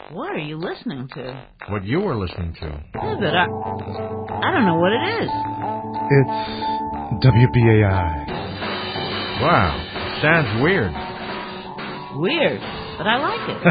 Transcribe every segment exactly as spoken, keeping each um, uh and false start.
What are you listening to? What you were listening to. Yeah, but I, I don't know what it is. It's W B A I. Wow, sounds weird. Weird, but I like it.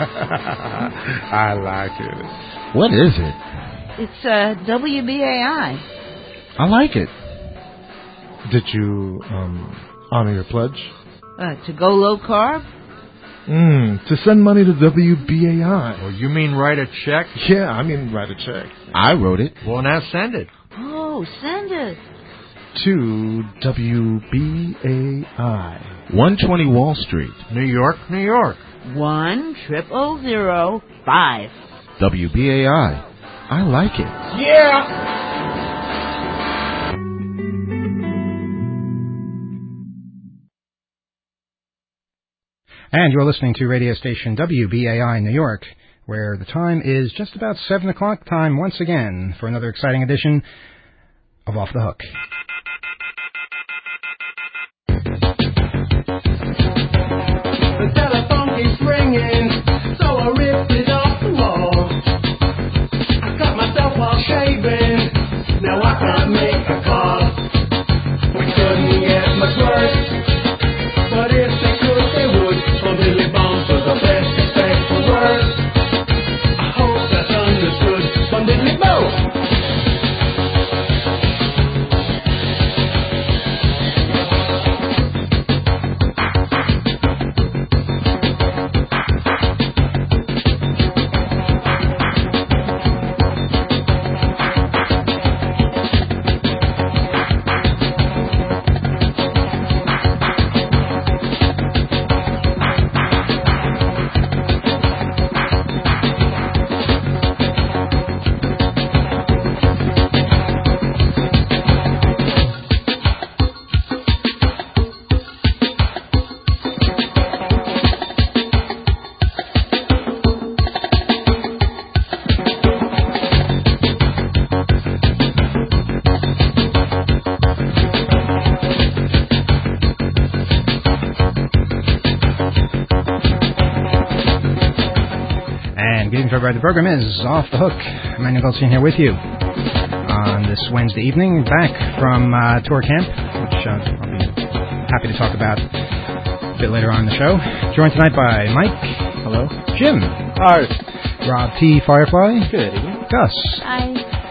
I like it. What is it? It's uh, W B A I. I like it. Did you um, honor your pledge? Uh, to go low carb? Mm, to send money to W B A I. Well, you mean write a check? Yeah, I mean write a check. I wrote it. Well, now send it. Oh, send it. To W B A I. one twenty Wall Street, New York, New York. One triple zero five. W B A I. I like it. Yeah! And you're listening to radio station W B A I New York, where the time is just about seven o'clock time once again for another exciting edition of Off the Hook. The telephone keeps ringing, so I ripped it off the wall. I cut myself while shaving, now I can't make a call. We couldn't get much worse, but if they could, they would. From Billy Bombs was the best except for worse. I hope that's understood. From Billy Bombs. The program is Off the Hook. Emmanuel Goldstein here with you on this Wednesday evening, back from uh, tour camp, which uh, I'll be happy to talk about a bit later on in the show. Joined tonight by Mike. Hello. Jim. Hi. Rob T. Firefly. Good evening. Gus. Hi.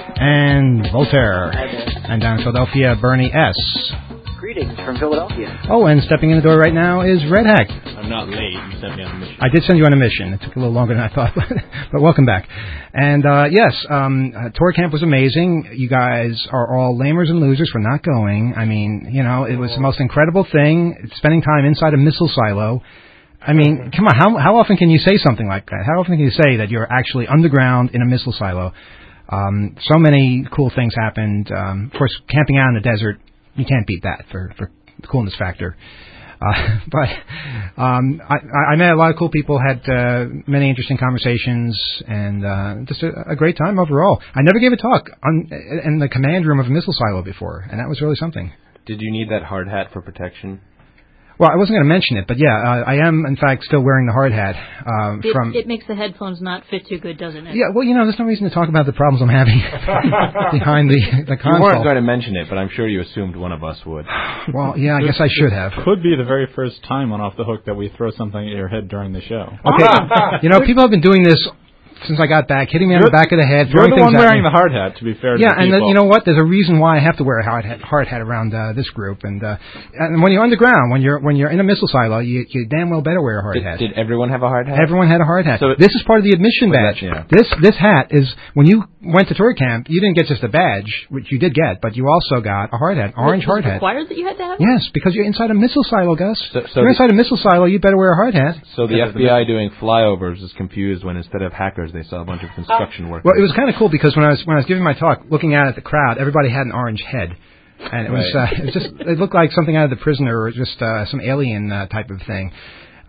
And Voltaire. Hi there. And down in Philadelphia, Bernie S. Greetings from Philadelphia. Oh, and stepping in the door right now is Red Hack. I'm not late. You sent me on a mission. I did send you on a mission. It took a little longer than I thought, but, but welcome back. And, uh, yes, um, uh, tour camp was amazing. You guys are all lamers and losers for not going. I mean, you know, it was the most incredible thing, spending time inside a missile silo. I mean, come on, how how often can you say something like that? How often can you say that you're actually underground in a missile silo? Um, so many cool things happened. Um, of course, camping out in the desert, you can't beat that for, for the coolness factor. Uh, but um, I, I met a lot of cool people, had uh, many interesting conversations, and uh, just a, a great time overall. I never gave a talk on, in the command room of a missile silo before, and that was really something. Did you need that hard hat for protection? Well, I wasn't going to mention it, but yeah, uh, I am, in fact, still wearing the hard hat. Uh, it, from it makes the headphones not fit too good, doesn't it? Yeah, well, you know, there's no reason to talk about the problems I'm having behind the, the console. You weren't going to mention it, but I'm sure you assumed one of us would. Well, yeah, I guess I should have. Could be the very first time on Off the Hook that we throw something at your head during the show. Okay, you know, people have been doing this since I got back, hitting me on you're, the back of the head. You're the one wearing me. the hard hat, to be fair yeah, to the and people. The, you know what? There's a reason why I have to wear a hard hat, hard hat around uh, this group. And uh, and when you're underground, when you're when you're in a missile silo, you, you damn well better wear a hard did, hat. Did everyone have a hard hat? Everyone had a hard hat. So this is part of the admission badge. That, yeah. This this hat is, when you went to tour camp, you didn't get just a badge, which you did get, but you also got a hard hat, orange was hard it hat. required that you had to have it? Yes, because you're inside a missile silo, Gus. So, so if you're inside a missile silo, you better wear a hard hat. So the F B I doing flyovers was confused when instead of hackers, they saw a bunch of construction workers. Well, it was kind of cool because when I was when I was giving my talk, looking out at the crowd, everybody had an orange head, and it was right. uh, it was just it looked like something out of The Prisoner or just uh, some alien uh, type of thing.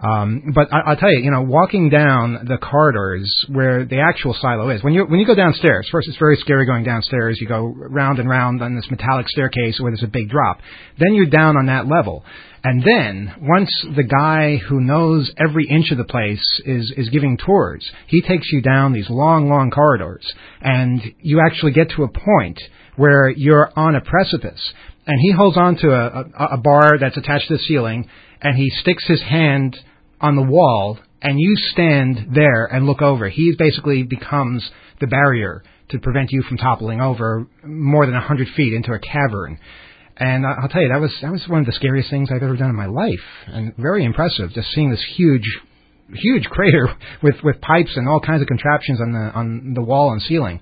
Um, but I, I'll tell you, you know, walking down the corridors where the actual silo is, when you when you go downstairs, first it's very scary going downstairs. You go round and round on this metallic staircase where there's a big drop. Then you're down on that level. And then, once the guy who knows every inch of the place is, is giving tours, he takes you down these long, long corridors, and you actually get to a point where you're on a precipice, and he holds on to a, a, a bar that's attached to the ceiling, and he sticks his hand on the wall, and you stand there and look over. He basically becomes the barrier to prevent you from toppling over more than a hundred feet into a cavern. And I'll tell you, that was that was one of the scariest things I've ever done in my life, and very impressive. Just seeing this huge, huge crater with, with pipes and all kinds of contraptions on the on the wall and ceiling.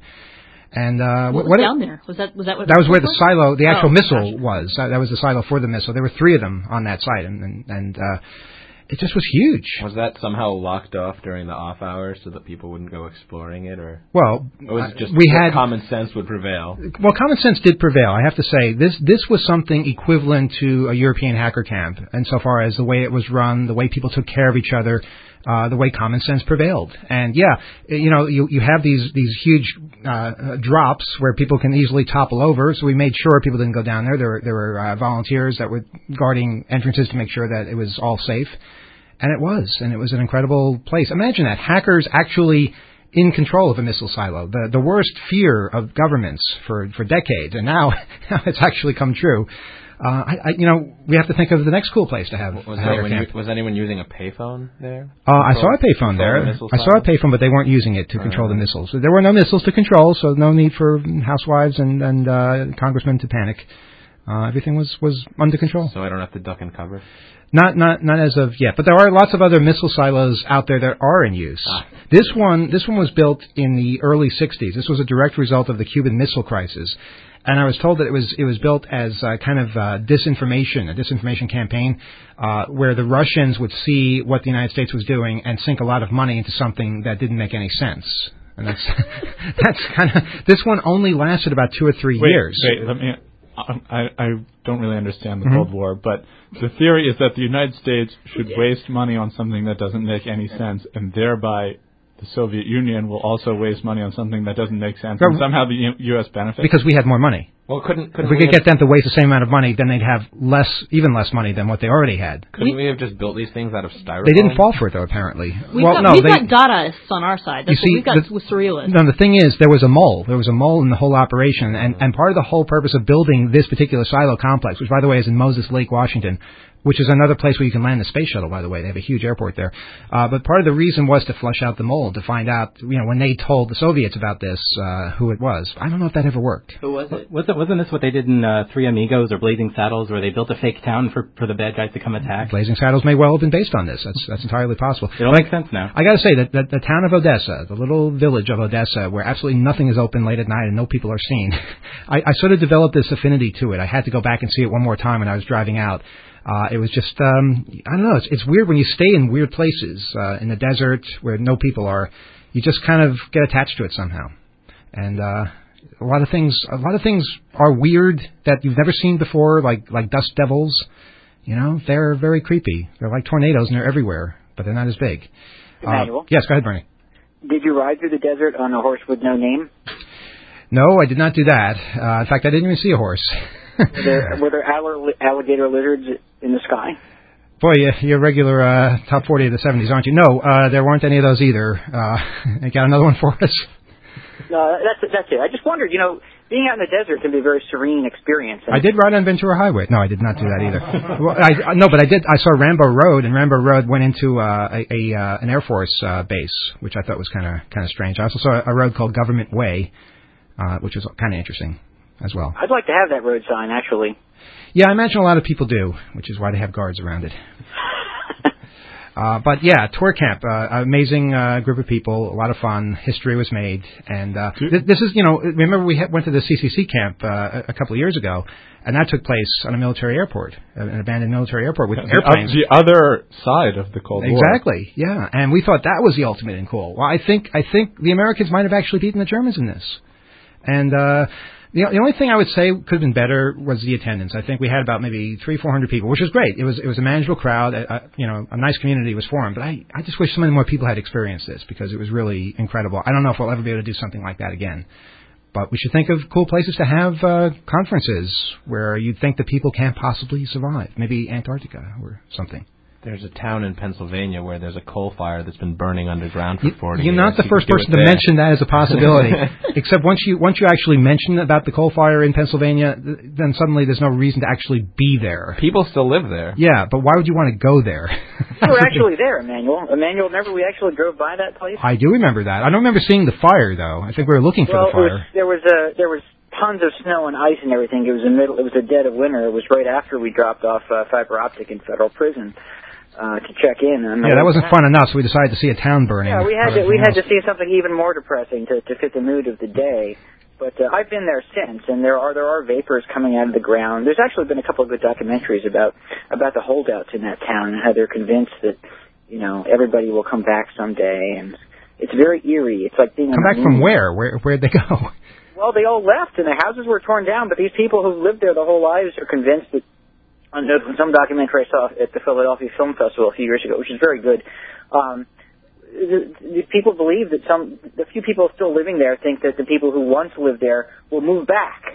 And uh, what was what down it, there? Was that was that what that was where the silo, the actual oh, missile gotcha. was. That, that was the silo for the missile. There were three of them on that site, and and, and uh, it just was huge. Was that somehow locked off during the off hours so that people wouldn't go exploring it, or well, it was just we had common sense would prevail? Well, common sense did prevail. I have to say this this was something equivalent to a European hacker camp, insofar as the way it was run, the way people took care of each other, uh, the way common sense prevailed. And yeah, you know, you you have these these huge uh, drops where people can easily topple over. So we made sure people didn't go down there. There were there were uh, volunteers that were guarding entrances to make sure that it was all safe. And it was, and it was an incredible place. Imagine that, hackers actually in control of a missile silo, the the worst fear of governments for, for decades, and now it's actually come true. Uh, I, I, you know, we have to think of the next cool place to have. Was, a hacker anyone, camp. u- was anyone using a payphone there? Uh, I saw a Control- payphone control there. the missile I saw a silo? payphone, but they weren't using it to control the Uh. missiles. There were no missiles to control, so no need for housewives and, and uh, congressmen to panic. Uh, everything was, was under control. So I don't have to duck and cover? Not, not, not as of yet, but there are lots of other missile silos out there that are in use. Ah. This one, this one was built in the early sixties. This was a direct result of the Cuban Missile Crisis, and I was told that it was it was built as a kind of uh, disinformation, a disinformation campaign, uh, where the Russians would see what the United States was doing and sink a lot of money into something that didn't make any sense. And that's that's kind of this one only lasted about two or three wait, years. Wait, let me. I, I don't really understand the Mm-hmm. Cold War, but the theory is that the United States should waste money on something that doesn't make any sense, and thereby the Soviet Union will also waste money on something that doesn't make sense, and somehow the U S benefits. Because we had more money. Well, couldn't, couldn't If we we could have, get them to waste the same amount of money, then they'd have less, even less money than what they already had. couldn't we have just built these things out of styrofoam? They didn't fall for it, though, apparently. We've well, got, no, we've they, got Dadaists on our side. That's You see, what we've got the- with surrealists. no, the thing is, there was a mole. There was a mole in the whole operation, and, and part of the whole purpose of building this particular silo complex, which, by the way, is in Moses Lake, Washington, which is another place where you can land the space shuttle, by the way. They have a huge airport there. Uh, but part of the reason was to flush out the mole, to find out, you know, when they told the Soviets about this, uh, who it was. I don't know if that ever worked. Who was it? Wasn't, wasn't this what they did in uh, Three Amigos or Blazing Saddles, where they built a fake town for, for the bad guys to come attack? Blazing Saddles may well have been based on this. That's that's entirely possible. It all makes sense now. I got to say that, that the town of Odessa, the little village of Odessa, where absolutely nothing is open late at night and no people are seen, I, I sort of developed this affinity to it. I had to go back and see it one more time when I was driving out. Uh, it was just, um, I don't know, it's, it's weird when you stay in weird places, uh, in the desert where no people are. You just kind of get attached to it somehow. And uh, a lot of things, a lot of things are weird that you've never seen before, like like dust devils. You know, they're very creepy. They're like tornadoes and they're everywhere, but they're not as big. Emmanuel? Uh, yes, go ahead, Bernie. Did you ride through the desert on a horse with no name? No, I did not do that. Uh, in fact, I didn't even see a horse. Were there, were there alli- alligator lizards in the sky? Boy, you- you're a regular uh, top forty of the seventies, aren't you? No, uh, there weren't any of those either. Uh, you got another one for us? No, that's it, that's it. I just wondered, you know, being out in the desert can be a very serene experience. And I did ride on Ventura Highway. No, I did not do that either. Well, I, no, but I did. I saw Rambo Road, and Rambo Road went into uh, a, a uh, an Air Force uh, base, which I thought was kind of kind of strange. I also saw a road called Government Way, uh, which was kind of interesting as well. I'd like to have that road sign, actually. Yeah, I imagine a lot of people do, which is why they have guards around it. Uh, but yeah, tour camp, uh, amazing uh, group of people, a lot of fun. History was made, and uh, th- this is, you know, remember we ha- went to the C C C camp uh, a, a couple of years ago, and that took place on a military airport, an abandoned military airport with The, airplanes. uh, the other side of the Cold War. Exactly, yeah, and we thought that was the ultimate in cool. Well, I think I think the Americans might have actually beaten the Germans in this, and. Uh, The, the only thing I would say could have been better was the attendance. I think we had about maybe three, four hundred people, which was great. It was it was a manageable crowd. Uh, you know, a nice community was formed. But I, I just wish so many more people had experienced this because it was really incredible. I don't know if we'll ever be able to do something like that again. But we should think of cool places to have uh, conferences where you'd think that people can't possibly survive. Maybe Antarctica or something. There's a town in Pennsylvania where there's a coal fire that's been burning underground for forty You're years. not the You first could do person it to there. mention that as a possibility. Except once you once you actually mention about the coal fire in Pennsylvania, th- then suddenly there's no reason to actually be there. People still live there. Yeah, but why would you want to go there? We were actually there, Emmanuel. Emmanuel, remember we actually drove by that place? I do remember that. I don't remember seeing the fire though. I think we were looking for well, the fire. It was, there was a there was tons of snow and ice and everything. It was the middle. It was the dead of winter. It was right after we dropped off uh, fiber optic in federal prison. Uh, to check in. And yeah, that wasn't fun enough, so we decided to see a town burning. Yeah, we had to, we had to see something even more depressing to, to fit the mood of the day. But uh, I've been there since, and there are there are vapors coming out of the ground. There's actually been a couple of good documentaries about about the holdouts in that town and how they're convinced that you know everybody will come back someday. And it's very eerie. It's like being come back from where? Where where'd they go? Well, they all left, and the houses were torn down. But these people who've lived there their whole lives are convinced that. On some documentary I saw at the Philadelphia Film Festival a few years ago, which is very good, um, the, the people believe that some, the few people still living there think that the people who once lived there will move back,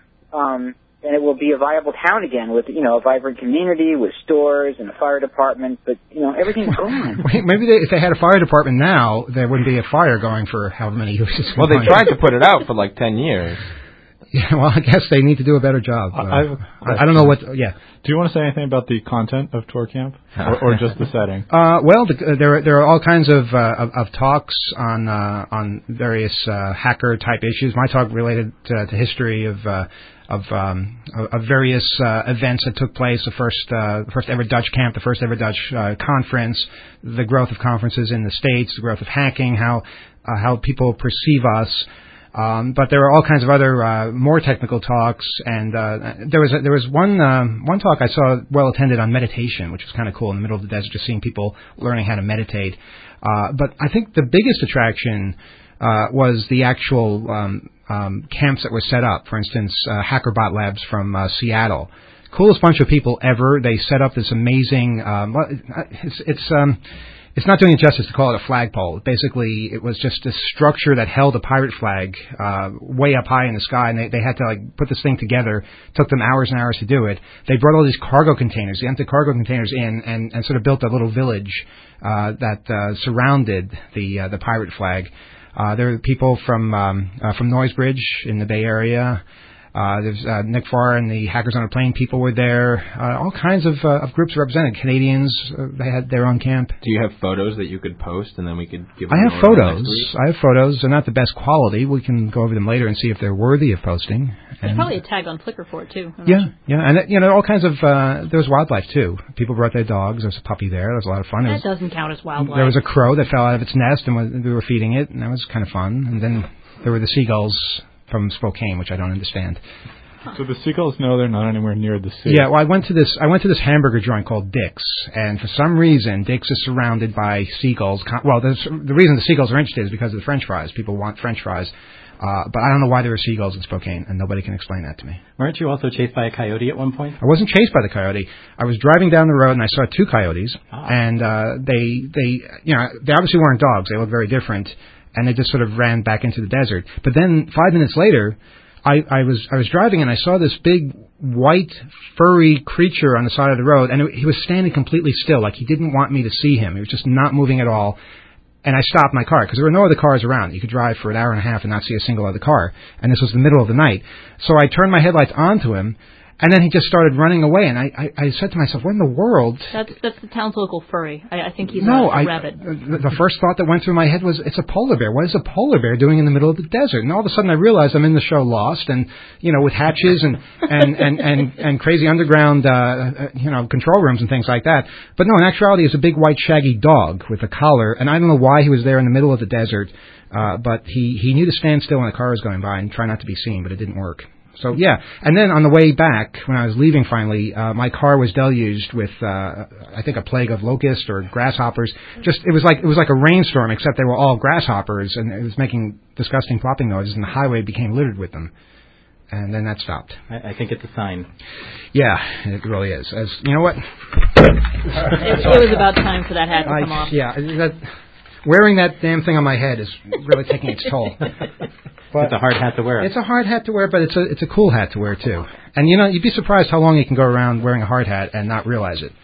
um, and it will be a viable town again with, you know, a vibrant community with stores and a fire department, but, you know, everything's gone. Wait, maybe they, if they had a fire department now, there wouldn't be a fire going for however many years. Well, they tried to put it out for like ten years. Yeah, well, I guess they need to do a better job. Uh, I, I, I don't know what. Yeah. Do you want to say anything about the content of Tour Camp, or, or just the setting? Uh, well, the, uh, there there are all kinds of uh, of, of talks on uh, on various uh, hacker type issues. My talk related to, to history of uh, of, um, of various uh, events that took place. The first uh, the first ever Dutch camp, the first ever Dutch uh, conference, the growth of conferences in the States, the growth of hacking, how uh, how people perceive us. Um, but there were all kinds of other uh, more technical talks, and uh, there was a, there was one um, one talk I saw well attended on meditation, which was kind of cool in the middle of the desert, just seeing people learning how to meditate. Uh, but I think the biggest attraction uh, was the actual um, um, camps that were set up. For instance, uh, HackerBot Labs from uh, Seattle, coolest bunch of people ever. They set up this amazing. Um, it's it's. Um, It's not doing it justice to call it a flagpole. Basically, it was just a structure that held a pirate flag uh, way up high in the sky, and they, they had to like put this thing together. It took them hours and hours to do it. They brought all these cargo containers, the empty cargo containers in, and, and sort of built a little village uh, that uh, surrounded the uh, the pirate flag. Uh, there were people from um, uh, from Noisebridge in the Bay Area. Uh, there's uh, Nick Farr and the Hackers on a Plane people were there. Uh, all kinds of, uh, of groups represented. Canadians, uh, they had their own camp. Do you have photos that you could post, and then we could give? I them have photos. I have photos. They're not the best quality. We can go over them later and see if they're worthy of posting. There's and probably a tag on Flickr for it too. I'm yeah, not sure. yeah, and uh, you know all kinds of. Uh, there was wildlife too. People brought their dogs. There was a puppy there. There was a lot of fun. There That was, doesn't count as wildlife. There was a crow that fell out of its nest, and was, we were feeding it, and that was kind of fun. And then there were the seagulls from Spokane, which I don't understand. So the seagulls know they're not anywhere near the sea. Yeah, well, I went to this. I went to this hamburger joint called Dick's, and for some reason, Dick's is surrounded by seagulls. Well, the the reason the seagulls are interested is because of the French fries. People want French fries, uh, but I don't know why there were seagulls in Spokane, and nobody can explain that to me. Weren't you also chased by a coyote at one point? I wasn't chased by the coyote. I was driving down the road, and I saw two coyotes, Ah. and uh, they they you know they obviously weren't dogs. They looked very different, and they just sort of ran back into the desert. But then five minutes later. I, I was I was driving and I saw this big white furry creature on the side of the road, and it, he was standing completely still, like he didn't want me to see him. He was just not moving at all. And I stopped my car because there were no other cars around. You could drive for an hour and a half and not see a single other car. And this was the middle of the night, so I turned my headlights onto him. And then he just started running away, and I, I, I said to myself, what in the world? That's that's the town's local furry. I, I think he's no, a, a I, rabbit. The, the first thought that went through my head was, it's a polar bear. What is a polar bear doing in the middle of the desert? And all of a sudden I realized I'm in the show Lost, and, you know, with hatches and, and, and, and, and crazy underground, uh, you know, control rooms and things like that. But no, in actuality, it's a big white shaggy dog with a collar, and I don't know why he was there in the middle of the desert, uh, but he, he knew to stand still when a car was going by and try not to be seen, but it didn't work. So, yeah. And then on the way back, when I was leaving finally, uh, my car was deluged with, uh, I think a plague of locusts or grasshoppers. Just, it was like, it was like a rainstorm, except they were all grasshoppers, and it was making disgusting plopping noises, and the highway became littered with them. And then that stopped. I, I think it's a sign. Yeah, it really is. As you know what? It, it was about time for that hat to I, come off. Yeah, that, wearing that damn thing on my head is really taking its toll. But it's a hard hat to wear. It's a hard hat to wear, but it's a it's a cool hat to wear too. And you know, you'd be surprised how long you can go around wearing a hard hat and not realize it.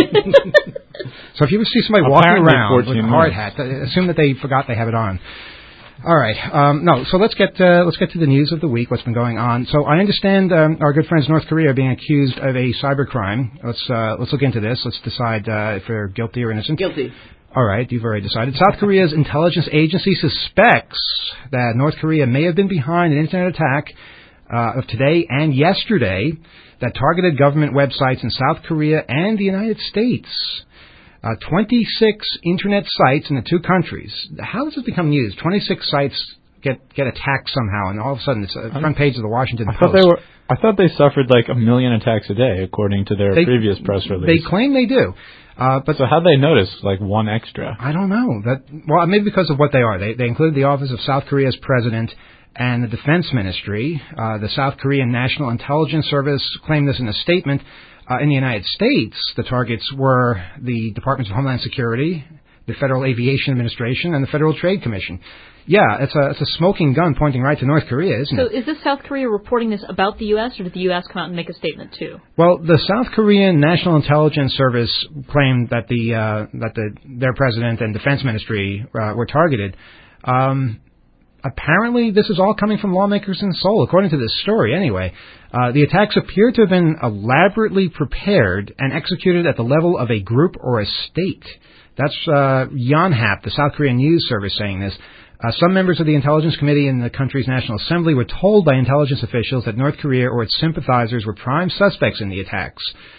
So if you see somebody Apparently walking around with a hard minutes. hat, assume that they forgot they have it on. All right. Um, no. So let's get uh, let's get to the news of the week. What's been going on? So I understand um, our good friends North Korea are being accused of a cybercrime. Let's uh, let's look into this. Let's decide uh, if they're guilty or innocent. Guilty. All right. You've already decided. South Korea's intelligence agency suspects that North Korea may have been behind an internet attack uh, of today and yesterday that targeted government websites in South Korea and the United States. Uh, twenty-six internet sites in the two countries. How does this become news? twenty-six sites get get attacked somehow, and all of a sudden it's a front page of the Washington I Post. thought they were. I thought they suffered like a million attacks a day, according to their They- previous press release. They claim they do. Uh, but so how'd they notice like one extra? I don't know. That well, maybe because of what they are. They they include the office of South Korea's president and the Defense Ministry. Uh, the South Korean National Intelligence Service claimed this in a statement. Uh, in the United States, the targets were the Departments of Homeland Security, the Federal Aviation Administration, and the Federal Trade Commission. Yeah, it's a it's a smoking gun pointing right to North Korea, isn't So it? is this South Korea reporting this about the U S, or did the U S come out and make a statement too? Well, the South Korean National Intelligence Service claimed that the uh, that the their president and Defense Ministry uh, were targeted. Um, Apparently, this is all coming from lawmakers in Seoul, according to this story, anyway. Uh, the attacks appear to have been elaborately prepared and executed at the level of a group or a state. That's uh, Yonhap, the South Korean news service, saying this. Uh, some members of the Intelligence Committee in the country's National Assembly were told by intelligence officials that North Korea or its sympathizers were prime suspects in the attacks.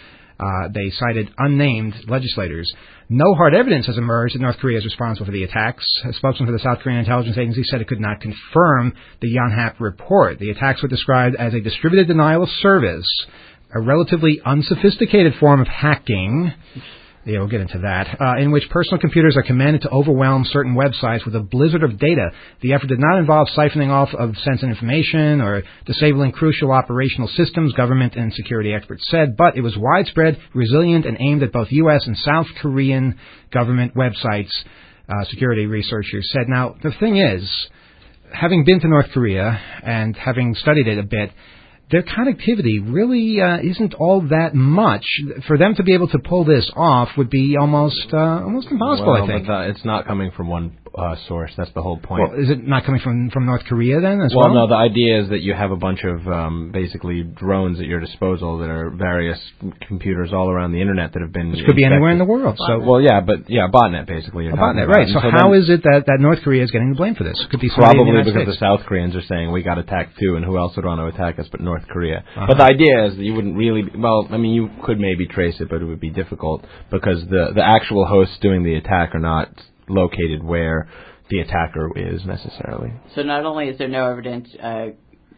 Uh, they cited unnamed legislators. No hard evidence has emerged that North Korea is responsible for the attacks. A spokesman for the South Korean intelligence agency said it could not confirm the Yonhap report. The attacks were described as a distributed denial of service, a relatively unsophisticated form of hacking. Yeah, we'll get into that, uh, in which personal computers are commanded to overwhelm certain websites with a blizzard of data. The effort did not involve siphoning off of sensitive information or disabling crucial operational systems, government and security experts said, but it was widespread, resilient, and aimed at both U S and South Korean government websites, uh, security researchers said. Now, the thing is, having been to North Korea and having studied it a bit, their connectivity really uh, isn't all that much. For them to be able to pull this off would be almost uh, almost impossible, well, I think. But uh, it's not coming from one uh, source. That's the whole point. Well, is it not coming from, from North Korea then as well? well? no, the idea is that you have a bunch of um, basically drones at your disposal that are various computers all around the internet that have been Which could be infected. anywhere in the world. So, well, yeah, but yeah, botnet basically. You're a botnet, talking about. right. So, so how then, is it that, that North Korea is getting the blame for this? Could be somebody in the Probably United because States. the South Koreans are saying we got attacked too, and who else would want to attack us but North Korea? Uh-huh. But the idea is that you wouldn't really. Well, I mean, you could maybe trace it, but it would be difficult because the the actual hosts doing the attack are not located where the attacker is necessarily. So not only is there no evidence uh,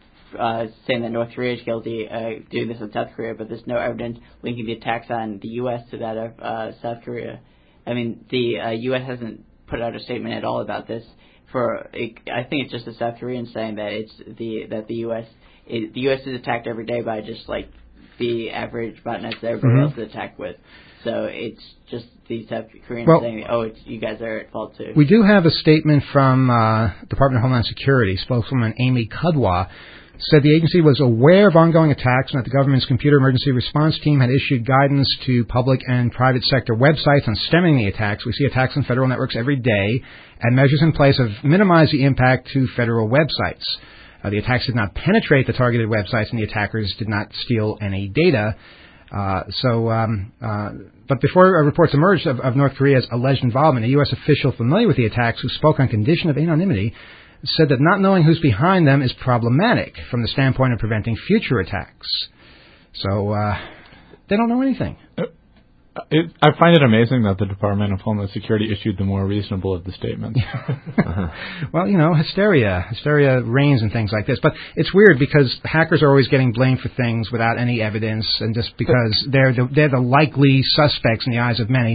uh, saying that North Korea is guilty uh, doing this in South Korea, but there's no evidence linking the attacks on the U S to that of uh, South Korea. I mean, the uh, U S hasn't put out a statement at all about this. For I think it's just the South Koreans saying that it's the that the U S it, the U S is attacked every day by just like the average botnets that everybody Mm-hmm. else is attacked with. So it's just the South Koreans Well, saying, "Oh, it's, you guys are at fault too." We do have a statement from uh, Department of Homeland Security. Spokeswoman Amy Kudwa said the agency was aware of ongoing attacks and that the government's computer emergency response team had issued guidance to public and private sector websites on stemming the attacks. We see attacks on federal networks every day, and measures in place have minimized the impact to federal websites. Uh, the attacks did not penetrate the targeted websites, and the attackers did not steal any data. Uh, so, um, uh, but before uh, reports emerged of, of North Korea's alleged involvement, a U S official familiar with the attacks who spoke on condition of anonymity said that not knowing who's behind them is problematic from the standpoint of preventing future attacks. So, uh, they don't know anything. It, I find it amazing that the Department of Homeland Security issued the more reasonable of the statements. uh-huh. Well, you know, hysteria. Hysteria reigns and things like this. But it's weird because hackers are always getting blamed for things without any evidence, and just because they're the, they're the likely suspects in the eyes of many.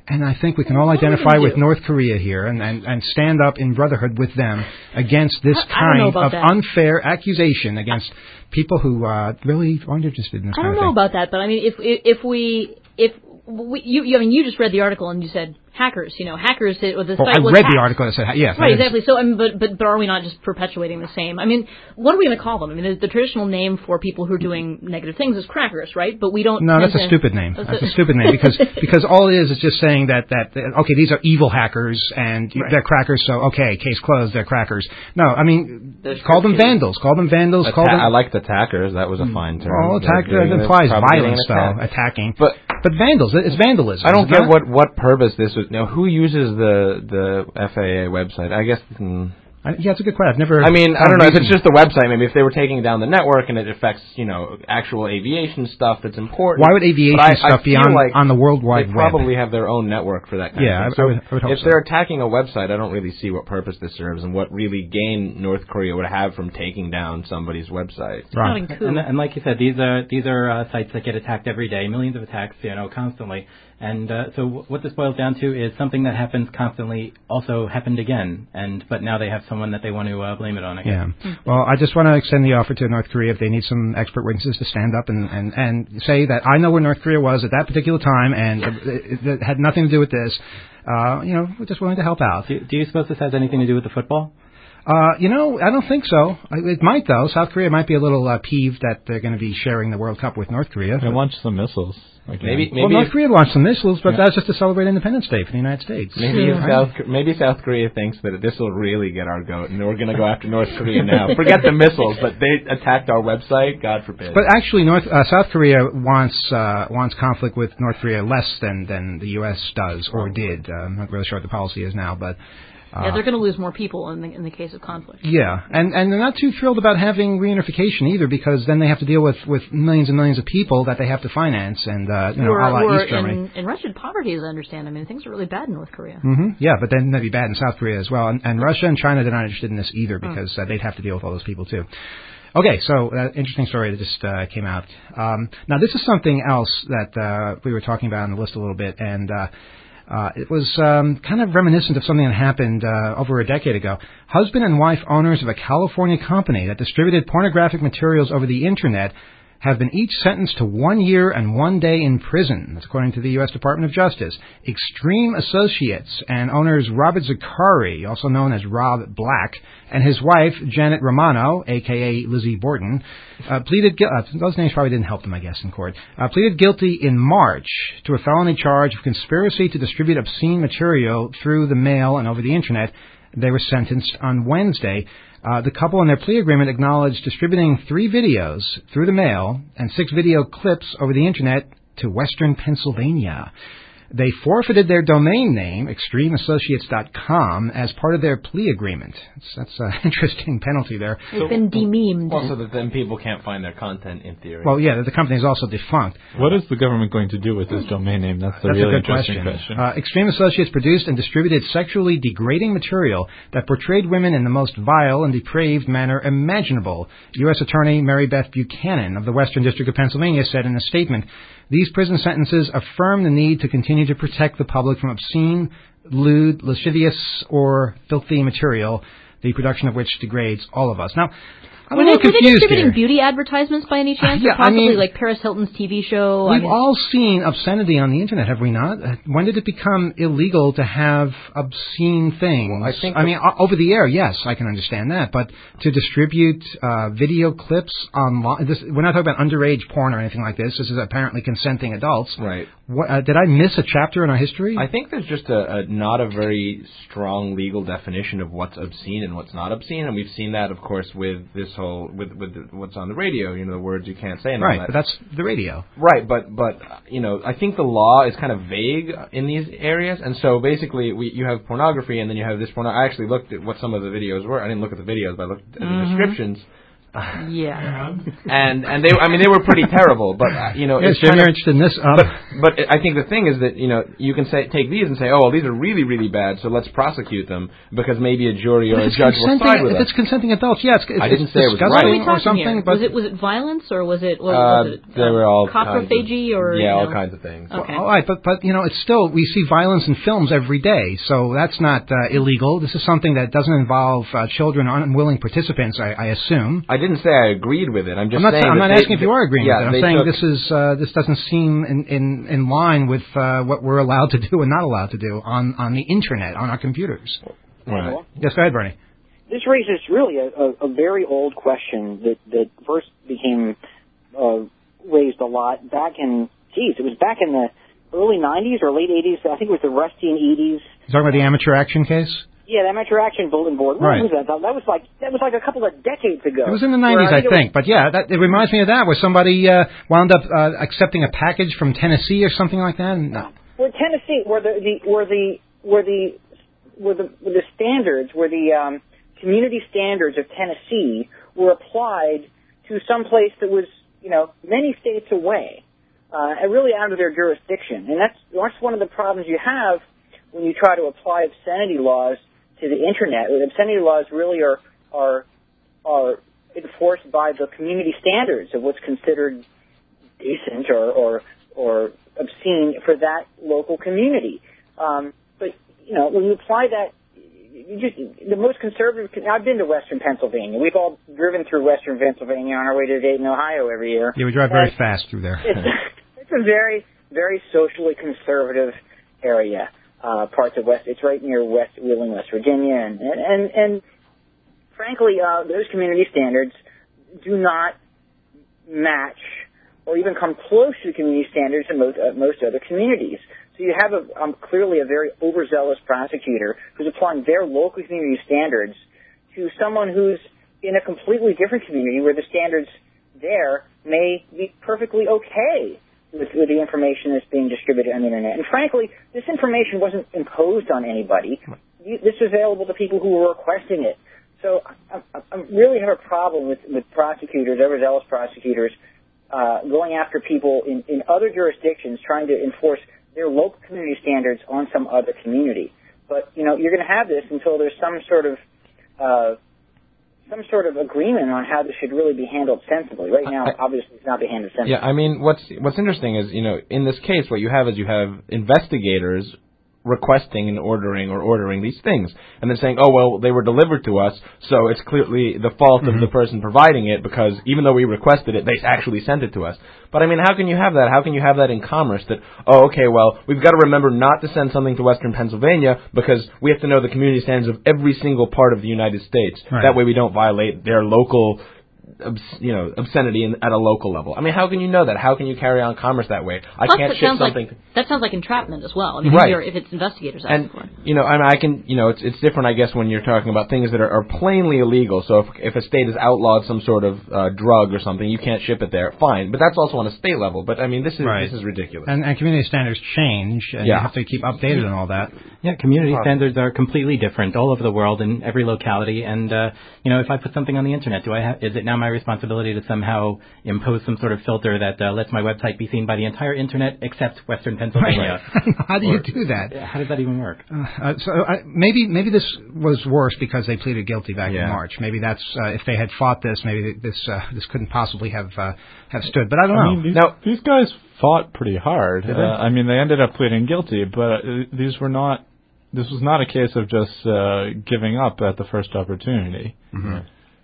And I think we can all identify with North Korea here and, and, and stand up in brotherhood with them against this I, I kind of that. unfair accusation against people who uh, really aren't interested in this I kind don't of know thing. about that, but I mean, if if, if we if we, you, you I mean, you just read the article and you said hackers. You know, hackers. It, or the well, site I was read hacked. the article that said yes. Right, exactly. So, I mean, but but but are we not just perpetuating the same? I mean, what are we going to call them? I mean, the, the traditional name for people who are doing negative things is crackers, right? But we don't. No, that's tend a to, stupid name. That's, That's a, a stupid name because because all it is is just saying that that okay, these are evil hackers and Right. they're crackers. So okay, case closed. They're crackers. No, I mean, There's call them crackers. vandals. Call them vandals. Call Atta- them. I like the attackers. That was a fine term. Well, They're attack doing- that implies they're probably doing violence, an though, attack. attacking. But but vandals, it's vandalism. I don't is it get not? what what purpose this was. Now, who uses the the F A A website? I guess. Hmm. I, yeah, it's a good question. I've never. I mean, I found don't know if reason- it's just the website. Maybe if they were taking down the network and it affects, you know, actual aviation stuff that's important. Why would aviation But I, stuff I be feel on like on the World Wide They Web? probably have their own network for that kind Yeah, of thing. I- I would- I would hope if so. they're attacking a website, I don't really see what purpose this serves and what really gain North Korea would have from taking down somebody's website. Right. And, and like you said, these are these are uh, sites that get attacked every day, millions of attacks, you know, constantly. And uh, so w- what this boils down to is something that happens constantly also happened again, and but now they have someone that they want to uh, blame it on. I guess. Yeah. Well, I just want to extend the offer to North Korea if they need some expert witnesses to stand up and, and, and say that I know where North Korea was at that particular time and it, it had nothing to do with this. Uh, you know, we're just willing to help out. Do, do you suppose this has anything to do with the football? Uh, you know, I don't think so. It might, though. South Korea might be a little uh, peeved that they're going to be sharing the World Cup with North Korea. They launched some missiles. Again. Maybe, maybe well, North if, Korea launched some missiles, but Yeah. that's just to celebrate Independence Day for the United States. maybe if South maybe South Korea thinks that this will really get our goat, and we're going to go after North Korea now. Forget the missiles, but they attacked our website. God forbid. But actually, North uh, South Korea wants uh, wants conflict with North Korea less than, than the U S does or did. Uh, I'm not really sure what the policy is now, but uh, yeah, they're going to lose more people in the in the case of conflict. yeah, and and they're not too thrilled about having reunification either, because then they have to deal with, with millions and millions of people that they have to finance, and uh, you know, Who are, a la who are East Germany. in, in wretched poverty, as I understand. I mean, things are really bad in North Korea. hmm Yeah, but then they'd be bad in South Korea as well. And, and Russia and China, they're not interested in this either because uh, they'd have to deal with all those people too. Okay, so uh, interesting story that just uh, came out. Um, now, this is something else that uh, we were talking about on the list a little bit, and uh, uh, it was um, kind of reminiscent of something that happened uh, over a decade ago. Husband and wife owners of a California company that distributed pornographic materials over the Internet have been each sentenced to one year and one day in prison. That's according to the U S Department of Justice. Extreme Associates and owners Robert Zakari, also known as Rob Black, and his wife, Janet Romano, a k a. Lizzie Borden, uh, pleaded guilty. Uh, those names probably didn't help them, I guess, in court. Uh, pleaded guilty in March to a felony charge of conspiracy to distribute obscene material through the mail and over the Internet. They were sentenced on Wednesday. Uh, the couple in their plea agreement acknowledged distributing three videos through the mail and six video clips over the Internet to Western Pennsylvania. They forfeited their domain name, extreme associates dot com, as part of their plea agreement. That's, that's an interesting penalty there. They've been dememed. Also, that then people can't find their content in theory. Well, yeah, the company is also defunct. What is the government going to do with this domain name? That's the That's really a good interesting question. question. Uh, Extreme Associates produced and distributed sexually degrading material that portrayed women in the most vile and depraved manner imaginable. U S Attorney Mary Beth Buchanan of the Western District of Pennsylvania said in a statement, "These prison sentences affirm the need to continue to protect the public from obscene, lewd, lascivious, or filthy material, the production of which degrades all of us." Now, I'm Were a they, little were they confused distributing here. beauty advertisements by any chance? Yeah, or I possibly mean- like Paris Hilton's T V show? I We've mean, all seen obscenity on the Internet, have we not? Uh, When did it become illegal to have obscene things? Well, I think I the- mean, o- over the air, yes, I can understand that. But to distribute uh, video clips online, this, we're not talking about underage porn or anything like this. This is apparently consenting adults. Right. What, uh, did I miss a chapter in our history? I think there's just a, a not a very strong legal definition of what's obscene and what's not obscene, and we've seen that, of course, with this whole with with the, what's on the radio. You know, the words you can't say. And all right, that. but that's the radio. Right, but but uh, you know, I think the law is kind of vague in these areas, and so basically, we you have pornography, and then you have this porno. I actually looked at what some of the videos were. I didn't look at the videos, but I looked at Mm-hmm. the descriptions. Yeah. and and they, I mean, they were pretty terrible. But uh, you know, yes, it's Jim, kind you're of, interested in this. Um, but but I think the thing is that you know you can say take these and say, oh well, these are really really bad, so let's prosecute them because maybe a jury or a judge will side with if us. it's consenting adults, yes. Yeah, I didn't say it was What are we right talking or something, here? but Was it was it violence or was it was, uh, was it there um, were all coprophagy kinds of, or yeah, you know? all kinds of things. Okay. All right, but but you know, it's still we see violence in films every day, so that's not uh, illegal. This is something that doesn't involve uh, children, unwilling participants. I, I assume. I didn't say I agreed with it. I'm just I'm not, saying. I'm that not they, asking if you are agreeing yeah, with it. I'm they saying took, this is uh, this doesn't seem in, in in line with uh, what we're allowed to do and not allowed to do on on the internet on our computers. Right. Yes, go ahead, Bernie. This raises really a, a, a very old question that, that first became uh, raised a lot back in, geez, it was back in the early nineties or late eighties. I think it was the Rusty and Edie's. You talking about the amateur action case? Yeah, the amateur action bulletin board. Right. When was that? That was like that was like a couple of decades ago. It was in the nineties, I think. But yeah, that, it reminds me of that, where somebody uh, wound up uh, accepting a package from Tennessee or something like that. And, uh, Where Tennessee, where the, the where the where the where the where the standards, where the um, community standards of Tennessee were applied to some place that was, you know, many states away, uh, and really out of their jurisdiction. And that's that's one of the problems you have when you try to apply obscenity laws to the internet. Obscenity laws really are are are enforced by the community standards of what's considered decent or or, or obscene for that local community. Um, but you know, when you apply that, you just the most conservative. I've been to Western Pennsylvania. We've all driven through Western Pennsylvania on our way to Dayton, Ohio, every year. yeah, we drive very And fast through there. It's, it's a very very socially conservative area. Uh, parts of West, it's right near West Wheeling, West Virginia, and and and, and frankly, uh, those community standards do not match or even come close to the community standards in most, uh, most other communities. So you have a, um, clearly a very overzealous prosecutor who's applying their local community standards to someone who's in a completely different community where the standards there may be perfectly okay with, with the information that's being distributed on the internet. And frankly, this information wasn't imposed on anybody. This was available to people who were requesting it. So I, I, I really have a problem with, with prosecutors, overzealous prosecutors, uh, going after people in, in other jurisdictions trying to enforce their local community standards on some other community. But, you know, you're going to have this until there's some sort of uh, some sort of agreement on how this should really be handled sensibly. Right now, I, obviously, it's not being handled sensibly. Yeah, I mean, what's what's interesting is, you know, in this case, what you have is you have investigators requesting and ordering or ordering these things, and then saying, oh, well, they were delivered to us, so it's clearly the fault mm-hmm. of the person providing it, because even though we requested it, they actually sent it to us. But, I mean, how can you have that? How can you have that in commerce that, oh, okay, well, we've got to remember not to send something to Western Pennsylvania because we have to know the community standards of every single part of the United States. Right. That way we don't violate their local Obs- you know, obscenity in, at a local level. I mean, how can you know that? How can you carry on commerce that way? I Plus, can't that ship sounds something. Like, that sounds like entrapment as well. I mean, right. if, you're, if it's investigators asking and, for it. You know, I mean, I can, you know, it's it's different, I guess, when you're talking about things that are, are plainly illegal. So if if a state has outlawed some sort of uh, drug or something, you can't ship it there. Fine, but that's also on a state level. But I mean, this is right. this is ridiculous. And, and community standards change, and yeah. you have to keep updated on all that. Yeah, community standards are completely different all over the world in every locality. And uh, you know, if I put something on the internet, do I have, is it now my responsibility to somehow impose some sort of filter that uh, lets my website be seen by the entire internet except Western Pennsylvania? Right. How do or, you do that? How does that even work? Uh, so I, maybe maybe this was worse because they pleaded guilty back yeah. in March. Maybe that's uh, if they had fought this, maybe this uh, this couldn't possibly have uh, have stood. But I don't I know. mean, these, now, these guys fought pretty hard. Did Uh, they? I mean, they ended up pleading guilty, but uh, these were not. This was not a case of just uh, giving up at the first opportunity. Mm-hmm.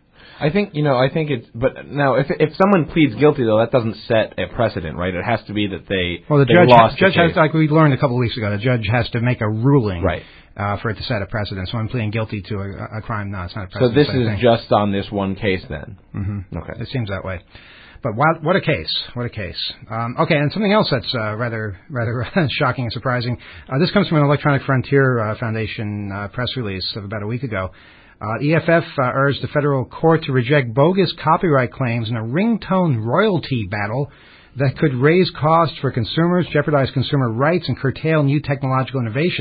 I think, you know, I think it's, but now, if if someone pleads guilty, though, that doesn't set a precedent, right? It has to be that they, well, the they judge, lost judge the has, case. like we learned a couple of weeks ago, the judge has to make a ruling right. uh, for it to set a precedent. So I'm pleading guilty to a, a crime. No, it's not a So precedent. this same is thing. just on this one case, then? Mm-hmm. Okay. It seems that way. But what, what a case! What a case! Um, okay, and something else that's uh, rather rather shocking and surprising. Uh, this comes from an Electronic Frontier uh, Foundation uh, press release of about a week ago. Uh, E F F uh, urged the federal court to reject bogus copyright claims in a ringtone royalty battle that could raise costs for consumers, jeopardize consumer rights, and curtail new technological innovation.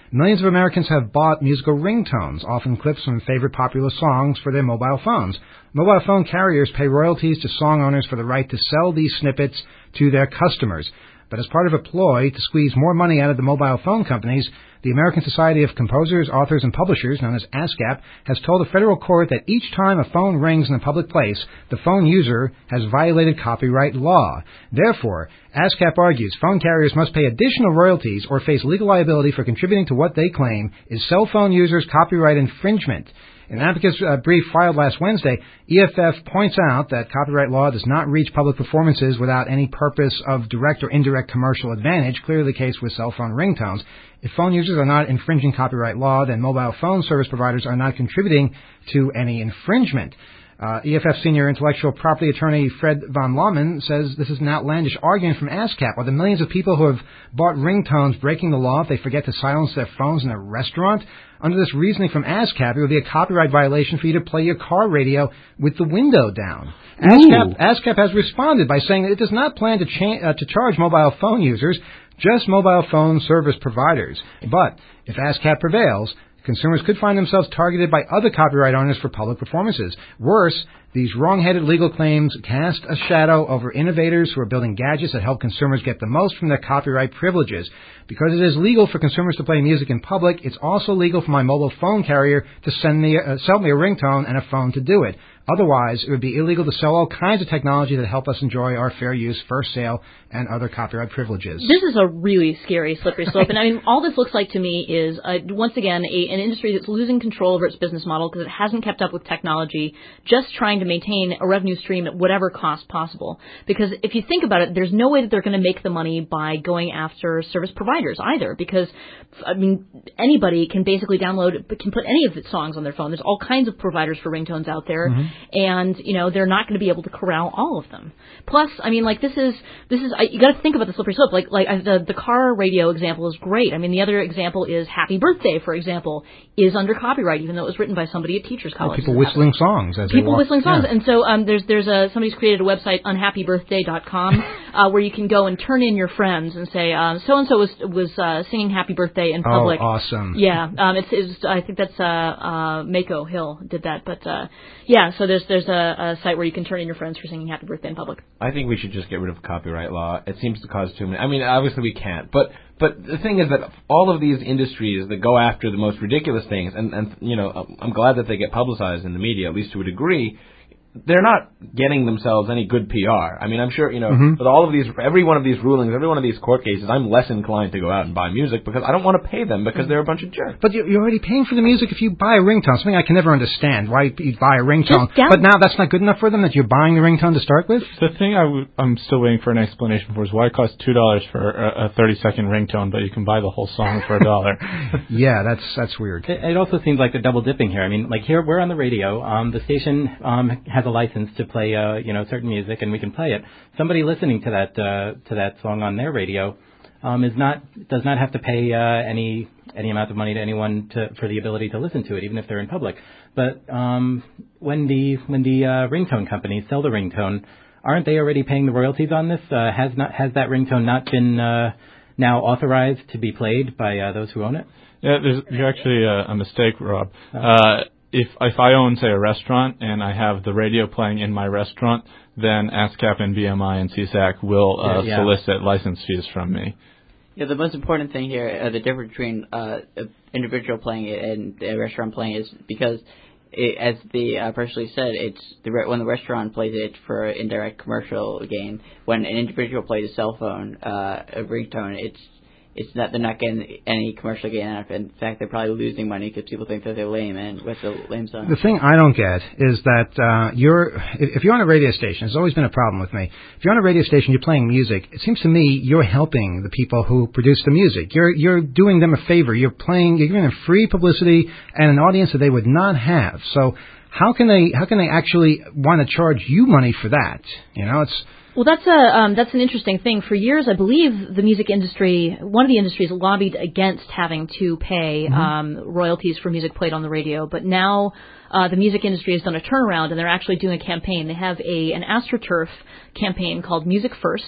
Millions of Americans have bought musical ringtones, often clips from favorite popular songs, for their mobile phones. Mobile phone carriers pay royalties to song owners for the right to sell these snippets to their customers. But as part of a ploy to squeeze more money out of the mobile phone companies, the American Society of Composers, Authors, and Publishers, known as ASCAP, has told a federal court that each time a phone rings in a public place, the phone user has violated copyright law. Therefore, ASCAP argues phone carriers must pay additional royalties or face legal liability for contributing to what they claim is cell phone users' copyright infringement. In an advocate's uh, brief filed last Wednesday, E F F points out that copyright law does not reach public performances without any purpose of direct or indirect commercial advantage, clearly the case with cell phone ringtones. If phone users are not infringing copyright law, then mobile phone service providers are not contributing to any infringement. Uh, E F F senior intellectual property attorney Fred von Laumann says this is an outlandish argument from ASCAP. Are the millions of people who have bought ringtones breaking the law if they forget to silence their phones in a restaurant? Under this reasoning from ASCAP, it would be a copyright violation for you to play your car radio with the window down. ASCAP, ASCAP has responded by saying that it does not plan to, cha- uh, to charge mobile phone users, just mobile phone service providers. But if ASCAP prevails, consumers could find themselves targeted by other copyright owners for public performances. Worse, these wrong-headed legal claims cast a shadow over innovators who are building gadgets that help consumers get the most from their copyright privileges. Because it is legal for consumers to play music in public, it's also legal for my mobile phone carrier to send me, uh, sell me a ringtone and a phone to do it. Otherwise, it would be illegal to sell all kinds of technology that help us enjoy our fair use, first sale, and other copyright privileges. This is a really scary slippery slope. And I mean, all this looks like to me is, uh, once again, a, an industry that's losing control over its business model because it hasn't kept up with technology, just trying to maintain a revenue stream at whatever cost possible. Because if you think about it, there's no way that they're going to make the money by going after service providers either. Because, I mean, anybody can basically download, can put any of its songs on their phone. There's all kinds of providers for ringtones out there. Mm-hmm. And, you know, they're not going to be able to corral all of them. Plus, I mean, like, this is, this is, I, you got to think about the slippery slope. Like, like the, the car radio example is great. I mean, the other example is Happy Birthday, for example, is under copyright, even though it was written by somebody at Teachers College. Oh, people whistling songs as People they walk. whistling songs. Yeah. And so, um, there's, there's a, somebody's created a website, unhappy birthday dot com, uh, where you can go and turn in your friends and say, um, so-and-so was, was, uh, singing Happy Birthday in public. Oh, awesome. Yeah. Um, it's, it's, I think that's, uh, uh, Mako Hill did that. But, uh, yeah, so there's, there's a, a site where you can turn in your friends for singing Happy Birthday in public. I think we should just get rid of copyright law. It seems to cause too many. I mean, obviously we can't, but but the thing is that all of these industries that go after the most ridiculous things, and and you know, I'm glad that they get publicized in the media, at least to a degree. They're not getting themselves any good P R. I mean, I'm sure, you know, mm-hmm. with all of these, every one of these rulings, every one of these court cases, I'm less inclined to go out and buy music because I don't want to pay them because they're a bunch of jerks. But you're already paying for the music if you buy a ringtone. Something I can never understand, why you'd buy a ringtone. But now that's not good enough for them, that you're buying the ringtone to start with? The thing I w- I'm still waiting for an explanation for is why it costs two dollars for a thirty-second ringtone, but you can buy the whole song for a dollar. Yeah, that's that's weird. It, it also seems like they're double dipping here. I mean, like here, we're on the radio. Um, the station um, has a license to play Uh, you know, certain music, and we can play it. Somebody listening to that uh, to that song on their radio um, is not does not have to pay uh, any any amount of money to anyone to, for the ability to listen to it, even if they're in public. But um, when the when the uh, ringtone companies sell the ringtone, aren't they already paying the royalties on this? Uh, has not has that ringtone not been uh, now authorized to be played by uh, those who own it? Yeah, there's you're actually uh, a mistake, Rob. Uh, If if I own, say, a restaurant and I have the radio playing in my restaurant, then ASCAP and B M I and C S A C will uh, yeah, yeah. solicit license fees from me. Yeah, the most important thing here, uh, the difference between uh, an individual playing it and a restaurant playing it is because, it, as the uh, personally said, it's the re- when the restaurant plays it for indirect commercial gain. When an individual plays a cell phone, uh, a ringtone, it's It's not, they're not getting any commercial gain out of it. In fact, they're probably losing money because people think that they're lame and with the lame song. The thing I don't get is that uh, you're, if you're on a radio station, it's always been a problem with me. If you're on a radio station, you're playing music, it seems to me you're helping the people who produce the music. You're you're doing them a favor. You're playing, you're giving them free publicity and an audience that they would not have. So how can they how can they actually want to charge you money for that? You know, it's. Well, that's a um, that's an interesting thing. For years, I believe the music industry, one of the industries, lobbied against having to pay mm-hmm. um, royalties for music played on the radio. But now uh, the music industry has done a turnaround, and they're actually doing a campaign. They have a an AstroTurf campaign called Music First,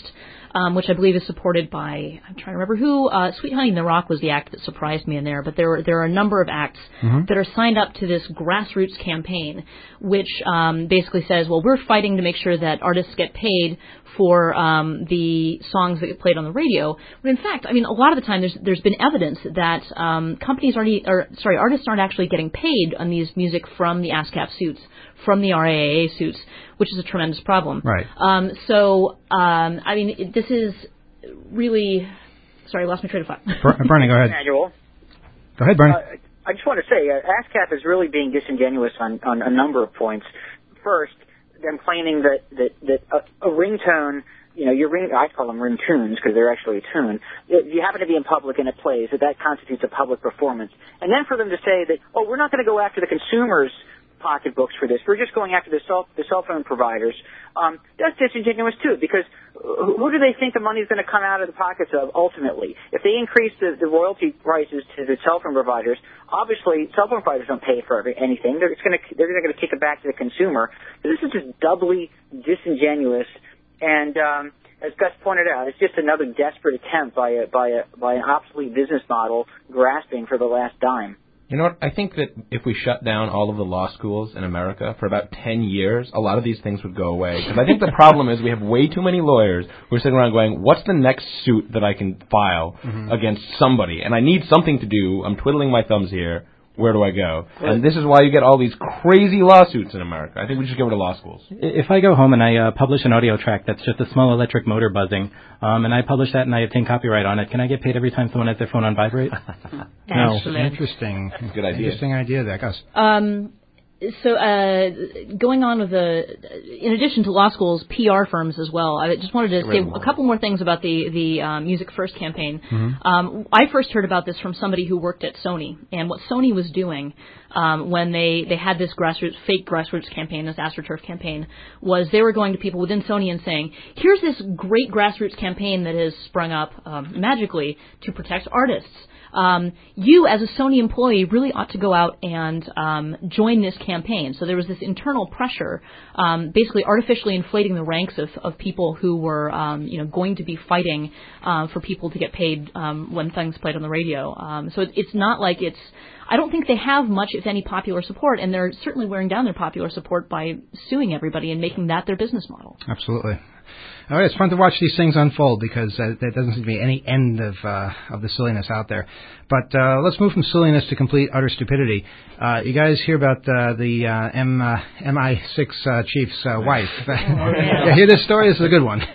um, which I believe is supported by, I'm trying to remember who, uh, Sweet Honey in the Rock was the act that surprised me in there, but there, there are a number of acts mm-hmm. that are signed up to this grassroots campaign, which um, basically says, well, we're fighting to make sure that artists get paid for um, the songs that get played on the radio. But in fact, I mean, a lot of the time there's there's been evidence that um, companies aren't, or sorry, artists aren't actually getting paid on these music from the ASCAP suits, from the R A A A suits, which is a tremendous problem. Right. Um, so, um, I mean, it, this is really. Sorry, I lost my train of thought. Bernie, go ahead. Manuel. Go ahead, Bernie. Uh, I just want to say, uh, ASCAP is really being disingenuous on, on a number of points. First, them claiming that that that a, a ringtone, you know, your ring, I call them ringtunes because they're actually a tune. If you happen to be in public and it plays, that that constitutes a public performance. And then for them to say that, oh, we're not going to go after the consumers' pocketbooks for this. We're just going after the cell, the cell phone providers. Um, that's disingenuous too, because who do they think the money is going to come out of the pockets of ultimately? If they increase the, the royalty prices to the cell phone providers, obviously cell phone providers don't pay for every, anything. They're going to they're going to kick it back to the consumer. This is just doubly disingenuous, and um, as Gus pointed out, it's just another desperate attempt by a by a by an obsolete business model grasping for the last dime. You know what? I think that if we shut down all of the law schools in America for about ten years, a lot of these things would go away. Because I think the problem is we have way too many lawyers who are sitting around going, what's the next suit that I can file mm-hmm. against somebody? And I need something to do. I'm twiddling my thumbs here. Where do I go? Right. And this is why you get all these crazy lawsuits in America. I think we should go to law schools. If I go home and I uh, publish an audio track that's just a small electric motor buzzing, um, and I publish that and I obtain copyright on it, can I get paid every time someone has their phone on vibrate? No. Interesting. Good idea. Interesting idea there, Gus. Um, so uh, going on with the, in addition to law schools, P R firms as well. I just wanted to say a couple more things about the the um, Music First campaign. Mm-hmm. Um, I first heard about this from somebody who worked at Sony, and what Sony was doing um, when they, they had this grassroots fake grassroots campaign, this AstroTurf campaign, was they were going to people within Sony and saying, "Here's this great grassroots campaign that has sprung up um, magically to protect artists. Um, you, as a Sony employee, really ought to go out and um, join this campaign." So there was this internal pressure, um, basically artificially inflating the ranks of, of people who were, um, you know, going to be fighting uh, for people to get paid um, when things played on the radio. Um, so it, it's not like it's. I don't think they have much, if any, popular support, and they're certainly wearing down their popular support by suing everybody and making that their business model. Absolutely. All right, it's fun to watch these things unfold because uh, there doesn't seem to be any end of uh, of the silliness out there. But uh, let's move from silliness to complete utter stupidity. Uh, you guys hear about uh, the uh, M uh, M I six uh, chief's uh, wife? Oh, yeah. Yeah, hear this story? This is a good one.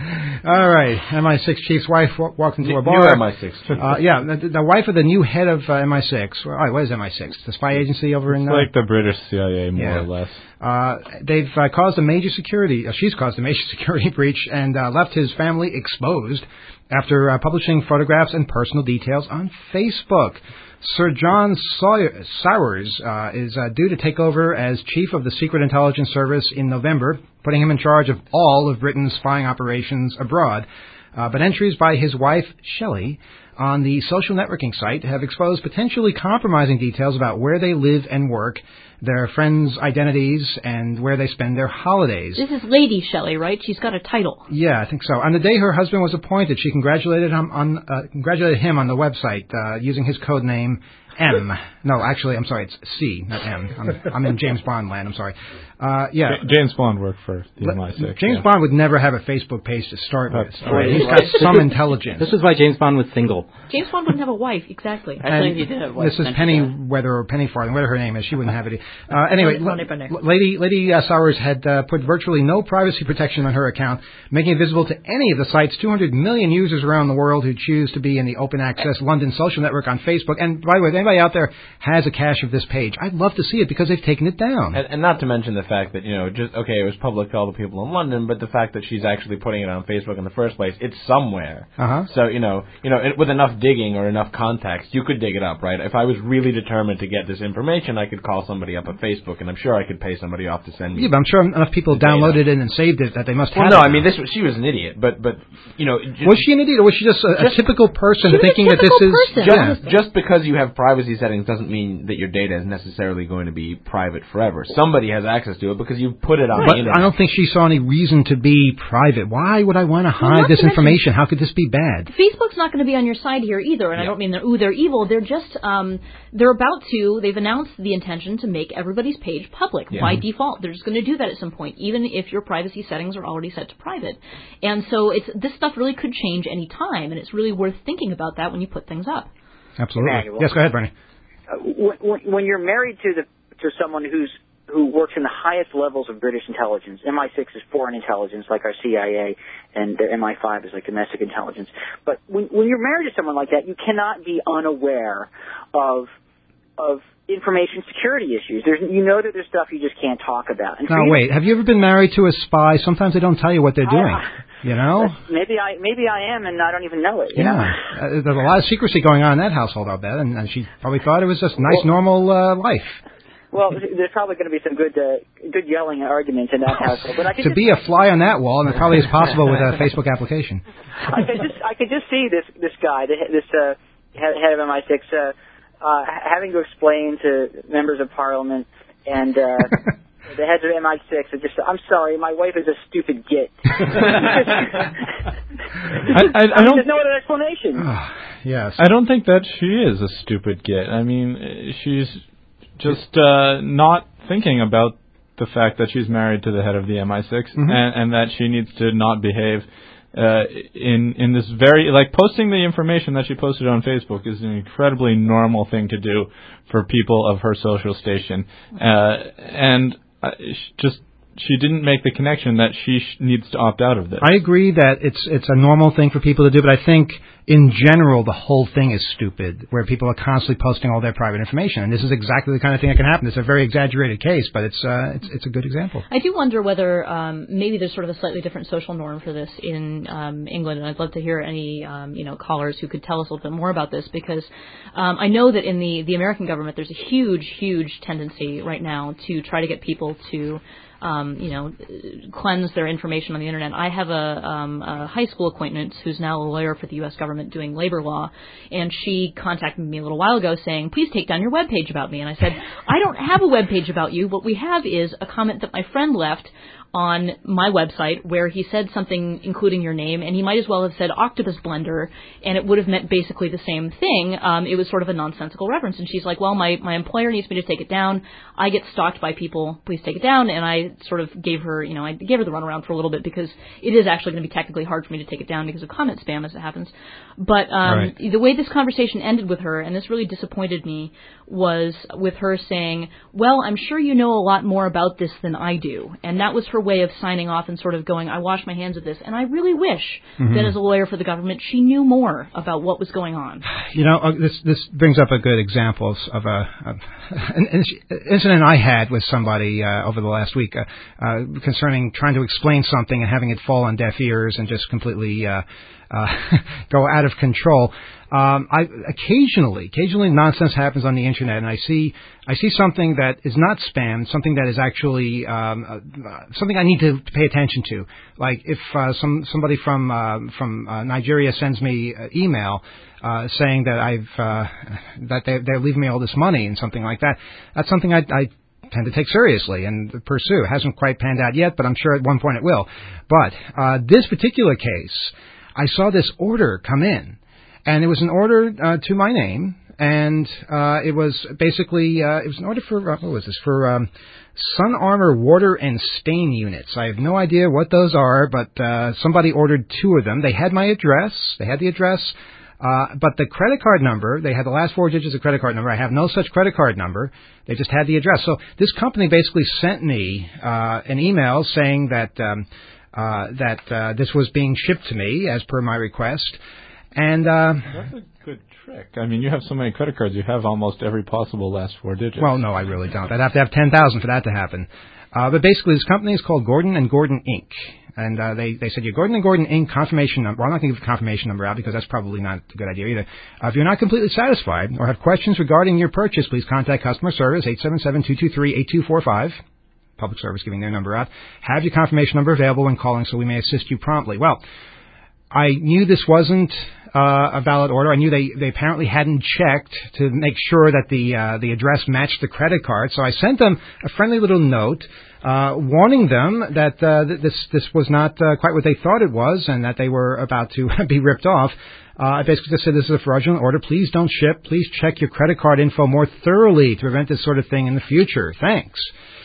All right, M I six chief's wife w- walked into a bar. New M I six. Uh, yeah, the, the wife of the new head of uh, M I six. All right, what is M I six? The spy agency over it's in. It's uh, like the British C I A, more yeah. or less. Uh, they've uh, caused a major security. Uh, she's caused a major security breach and uh, left his family exposed after uh, publishing photographs and personal details on Facebook. Sir John Sawyer, Sowers uh, is uh, due to take over as chief of the Secret Intelligence Service in November, putting him in charge of all of Britain's spying operations abroad. Uh, but entries by his wife, Shelley, on the social networking site have exposed potentially compromising details about where they live and work, their friends' identities, and where they spend their holidays. This is Lady Shelley, right? She's got a title. Yeah, I think so. On the day her husband was appointed, she congratulated him on, uh, congratulated him on the website uh, using his code name M. No, actually, I'm sorry, it's C, not M. I'm, I'm in James Bond land, I'm sorry. Uh, yeah. J- James Bond worked for the M I six. James yeah. Bond would never have a Facebook page to start with. Right? He's got some intelligence. This is why James Bond was single. James Bond wouldn't have a wife, exactly. Actually, he did have a wife. This is Penny Weather or Penny Farthing, whatever her name is. She wouldn't have it. Uh, anyway, l- Lady Lady uh, Sowers had uh, put virtually no privacy protection on her account, making it visible to any of the site's two hundred million users around the world who choose to be in the open access London social network on Facebook. And by the way, if anybody out there has a cache of this page, I'd love to see it because they've taken it down. And, and not to mention the fact that, you know, just, okay, it was public to all the people in London, but the fact that she's actually putting it on Facebook in the first place, it's somewhere. Uh-huh. So, you know, you know, it, with enough digging or enough context, you could dig it up, right? If I was really determined to get this information, I could call somebody up at Facebook, and I'm sure I could pay somebody off to send me. Yeah, but I'm sure enough people downloaded it and saved it that they must well, have no, it. I mean, this she was an idiot, but, but you know... Just, was she an idiot, or was she just a, just, a typical person she was thinking a that this is... Person. Just, yeah. just because you have privacy privacy settings doesn't mean that your data is necessarily going to be private forever. Somebody has access to it because you put it on But the internet. I don't think she saw any reason to be private. Why would I want to hide not this to information? How could this be bad? Facebook's not going to be on your side here either, and I Yeah. don't mean they're ooh they're evil. They're just um, they're about to. They've announced the intention to make everybody's page public Yeah. by default. They're just going to do that at some point, even if your privacy settings are already set to private. And so it's this stuff really could change any time, and it's really worth thinking about that when you put things up. Absolutely. Emmanuel. Yes, go ahead, Bernie. Uh, when, when you're married to the to someone who's who works in the highest levels of British intelligence, M I six is foreign intelligence, like our C I A, and the M I five is like domestic intelligence. But when, when you're married to someone like that, you cannot be unaware of of information security issues. There's, you know that there's stuff you just can't talk about. And for Now, you- wait. Have you ever been married to a spy? Sometimes they don't tell you what they're doing. I- You know? Maybe I maybe I am, and I don't even know it. You Yeah. know? Uh, there's a lot of secrecy going on in that household, I'll bet, and, and she probably thought it was just nice, Well- normal uh, life. Well, there's probably going to be some good uh, good yelling and arguments in that household. But I could To just, be a fly on that wall, and it probably is possible with a Facebook application. I could just I could just see this this guy, the- this uh, head head of M I six, uh, uh, having to explain to members of Parliament and uh, the heads of M I six, and just, I'm sorry, my wife is a stupid git. I, I, I don't. There's no other explanation. Yes. I don't think that she is a stupid git. I mean, eh, she's just uh, not thinking about the fact that she's married to the head of the M I six, Mhm. and, and that she needs to not behave uh, in in this very, like, posting the information that she posted on Facebook is an incredibly normal thing to do for people of her social station, uh, and uh, sh- just she didn't make the connection that she sh- needs to opt out of this. I agree that it's it's a normal thing for people to do, but I think in general the whole thing is stupid, where people are constantly posting all their private information, and this is exactly the kind of thing that can happen. It's a very exaggerated case, but it's uh, it's it's a good example. I do wonder whether um, maybe there's sort of a slightly different social norm for this in um, England, and I'd love to hear any um, you know callers who could tell us a little bit more about this, because um, I know that in the the American government there's a huge, huge tendency right now to try to get people to Um, you know, cleanse their information on the internet. I have a, um, a high school acquaintance who's now a lawyer for the U S government doing labor law, and she contacted me a little while ago saying, please take down your webpage about me. And I said, I don't have a webpage about you. What we have is a comment that my friend left on my website where he said something including your name, and he might as well have said Octopus Blender, and it would have meant basically the same thing. Um, it was sort of a nonsensical reference. And she's like, well, my, my employer needs me to take it down. I get stalked by people. Please take it down. And I sort of gave her, you know, I gave her the runaround for a little bit, because it is actually going to be technically hard for me to take it down because of comment spam, as it happens. But um, Right. the way this conversation ended with her, and this really disappointed me, was with her saying, well, I'm sure you know a lot more about this than I do. And that was her way of signing off and sort of going, I wash my hands of this. And I really wish Mhm. that as a lawyer for the government, she knew more about what was going on. You know, uh, this this brings up a good example of, of a of an incident I had with somebody uh, over the last week uh, uh, concerning trying to explain something and having it fall on deaf ears and just completely uh, uh, go out of control. Um, I occasionally, occasionally nonsense happens on the internet, and I see I see something that is not spam, something that is actually um, uh, something I need to pay attention to. Like if uh, some somebody from uh, from uh, Nigeria sends me an email uh, saying that I've uh, that they, they're leaving me all this money and something like that. That's something I, I tend to take seriously and pursue. It hasn't quite panned out yet, but I'm sure at one point it will. But uh, this particular case, I saw this order come in. And it was an order uh, to my name, and uh, it was basically uh, it was an order for uh, what was this for um, Sun Armor water and stain units. I have no idea what those are, but uh, somebody ordered two of them. They had my address. They had the address, uh, but the credit card number, they had the last four digits of credit card number. I have no such credit card number. They just had the address. So this company basically sent me uh, an email saying that um, uh, that uh, this was being shipped to me as per my request. And uh, That's a good trick. I mean, you have so many credit cards, you have almost every possible last four digits. well, no, I really don't. I'd have to have ten thousand for that to happen. Uh, but basically, this company is called Gordon and Gordon Incorporated. And uh, they, they said, your Gordon and Gordon Incorporated confirmation number. Well, I'm not going to give the confirmation number out because that's probably not a good idea either. Uh, if you're not completely satisfied or have questions regarding your purchase, please contact customer service, eight seven seven, two two three, eight two four five. Public service giving their number out. Have your confirmation number available when calling so we may assist you promptly. Well, I knew this wasn't uh, a valid order. I knew they, they apparently hadn't checked to make sure that the uh, the address matched the credit card. So I sent them a friendly little note uh, warning them that uh, th- this this was not uh, quite what they thought it was, and that they were about to be ripped off. Uh, I basically just said, this is a fraudulent order. Please don't ship. Please check your credit card info more thoroughly to prevent this sort of thing in the future. Thanks.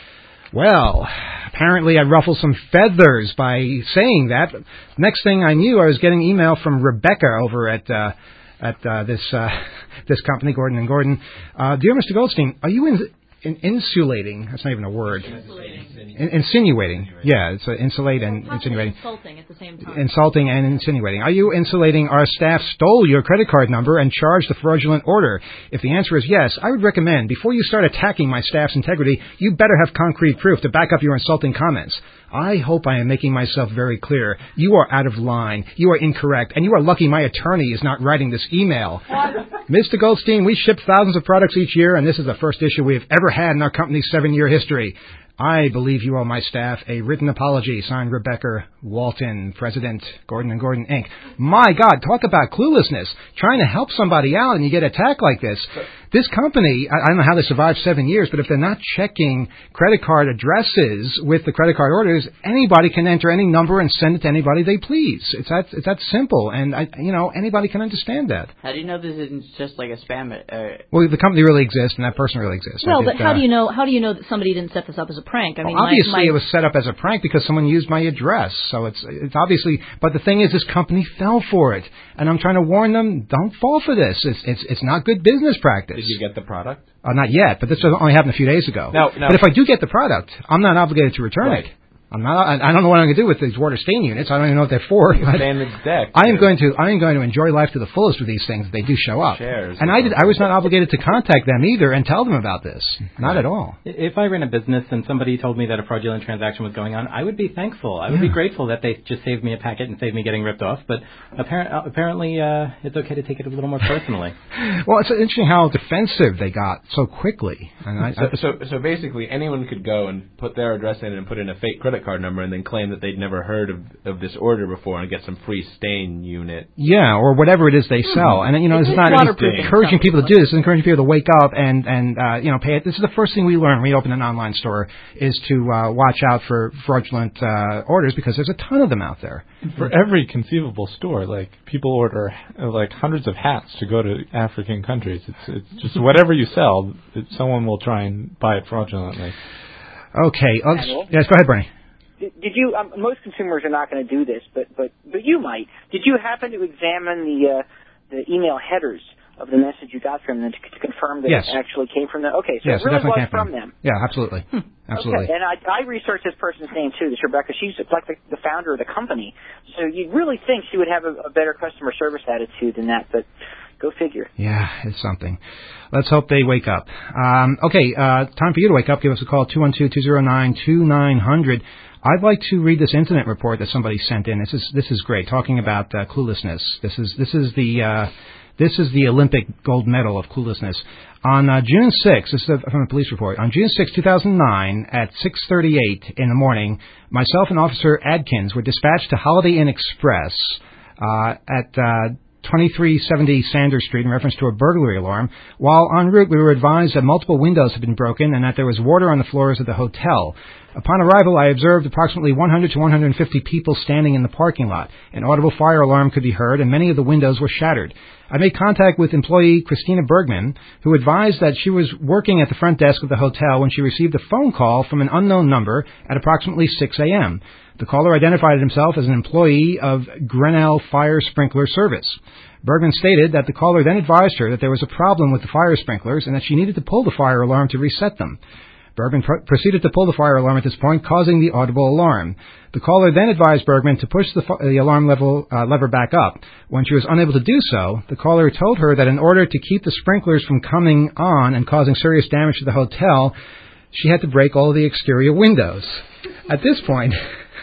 Well, apparently I ruffled some feathers by saying that. Next thing I knew, I was getting email from Rebecca over at uh, at uh, this uh, this company, Gordon and Gordon. Uh, Dear Mister Goldstein, are you in, in insulating? That's not even a word. In, insinuating. Yeah, it's uh, insulate and Well, insinuating. Insulting at the same time. Insulting and insinuating. Are you insulating our staff stole your credit card number and charged the fraudulent order? If the answer is yes, I would recommend, before you start attacking my staff's integrity, you better have concrete proof to back up your insulting comments. I hope I am making myself very clear. You are out of line. You are incorrect. And you are lucky my attorney is not writing this email. Mister Goldstein, we ship thousands of products each year, and this is the first issue we have ever had in our company's seven-year history. I believe you owe my staff a written apology. Signed, Rebecca Walton, President, Gordon and Gordon, Incorporated. My God, talk about cluelessness. Trying to help somebody out and you get attacked like this. This company, I, I don't know how they survived seven years, but if they're not checking credit card addresses with the credit card orders, anybody can enter any number and send it to anybody they please. It's that, it's that simple, and I, you know, anybody can understand that. How do you know this isn't just like a spam? Uh, Well, the company really exists, and that person really exists. Well, I but did, how uh, do you know? How do you know that somebody didn't set this up as a prank? I mean, Well, obviously, my, my, it was set up as a prank because someone used my address. So it's it's obviously. But the thing is, this company fell for it, and I'm trying to warn them: don't fall for this. It's it's it's not good business practice. Did you get the product? Uh, not yet, but this only happened a few days ago. No, no. But if I do get the product, I'm not obligated to return Right. it. I'm not. I, I don't know what I'm going to do with these water stain units. I don't even know what they're for. Standard deck. I am going to. I am going to enjoy life to the fullest with these things. If they do show up. Shares. And I did. I was not obligated to contact them either and tell them about this. Not at all. If I ran a business and somebody told me that a fraudulent transaction was going on, I would be thankful. I would Yeah. be grateful that they just saved me a packet and saved me getting ripped off. But apparent, apparently, uh, it's okay to take it a little more personally. Well, it's interesting how defensive they got so quickly. And I, So, so, so basically, anyone could go and put their address in and put in a fake credit card number and then claim that they'd never heard of, of this order before and get some free stain unit. Yeah, or whatever it is they sell. And, you know, this is not waterproofing encouraging stuff. people to do this. It's encouraging people to wake up and, and uh, you know, pay it. This is the first thing we learn when we open an online store is to uh, watch out for fraudulent uh, orders because there's a ton of them out there. For every conceivable store, like people order uh, like hundreds of hats to go to African countries. It's it's just whatever you sell, it, someone will try and buy it fraudulently. Okay. Uh, Daniel? yes, go ahead, Bernie. Did, did you? Um, most consumers are not going to do this, but but but you might. Did you happen to examine the uh, the email headers of the message you got from them to, to confirm that Yes. it actually came from them? Okay, so Yes, it really definitely was came from them. Yeah, absolutely. Absolutely. Okay, and I, I researched this person's name too, this Rebecca. She's like the, the founder of the company, so you'd really think she would have a, a better customer service attitude than that. But go figure. Yeah, it's something. Let's hope they wake up. Um, okay, uh, time for you to wake up. Give us a call, two one two, two zero nine, two nine zero zero. I'd like to read this incident report that somebody sent in. This is this is great, talking about uh, cluelessness. This is this is the uh, this is the Olympic gold medal of cluelessness. On uh, June sixth, this is from a police report. On June sixth, two thousand nine, at six thirty-eight in the morning, myself and Officer Adkins were dispatched to Holiday Inn Express uh, at uh, twenty-three seventy Sanders Street in reference to a burglary alarm. While en route, we were advised that multiple windows had been broken and that there was water on the floors of the hotel. Upon arrival, I observed approximately one hundred to one hundred fifty people standing in the parking lot. An audible fire alarm could be heard, and many of the windows were shattered. I made contact with employee Christina Bergman, who advised that she was working at the front desk of the hotel when she received a phone call from an unknown number at approximately six a.m. The caller identified himself as an employee of Grinnell Fire Sprinkler Service. Bergman stated that the caller then advised her that there was a problem with the fire sprinklers and that she needed to pull the fire alarm to reset them. Bergman pr- proceeded to pull the fire alarm at this point, causing the audible alarm. The caller then advised Bergman to push the, the alarm level, uh, lever back up. When she was unable to do so, the caller told her that in order to keep the sprinklers from coming on and causing serious damage to the hotel, she had to break all of the exterior windows. At this point,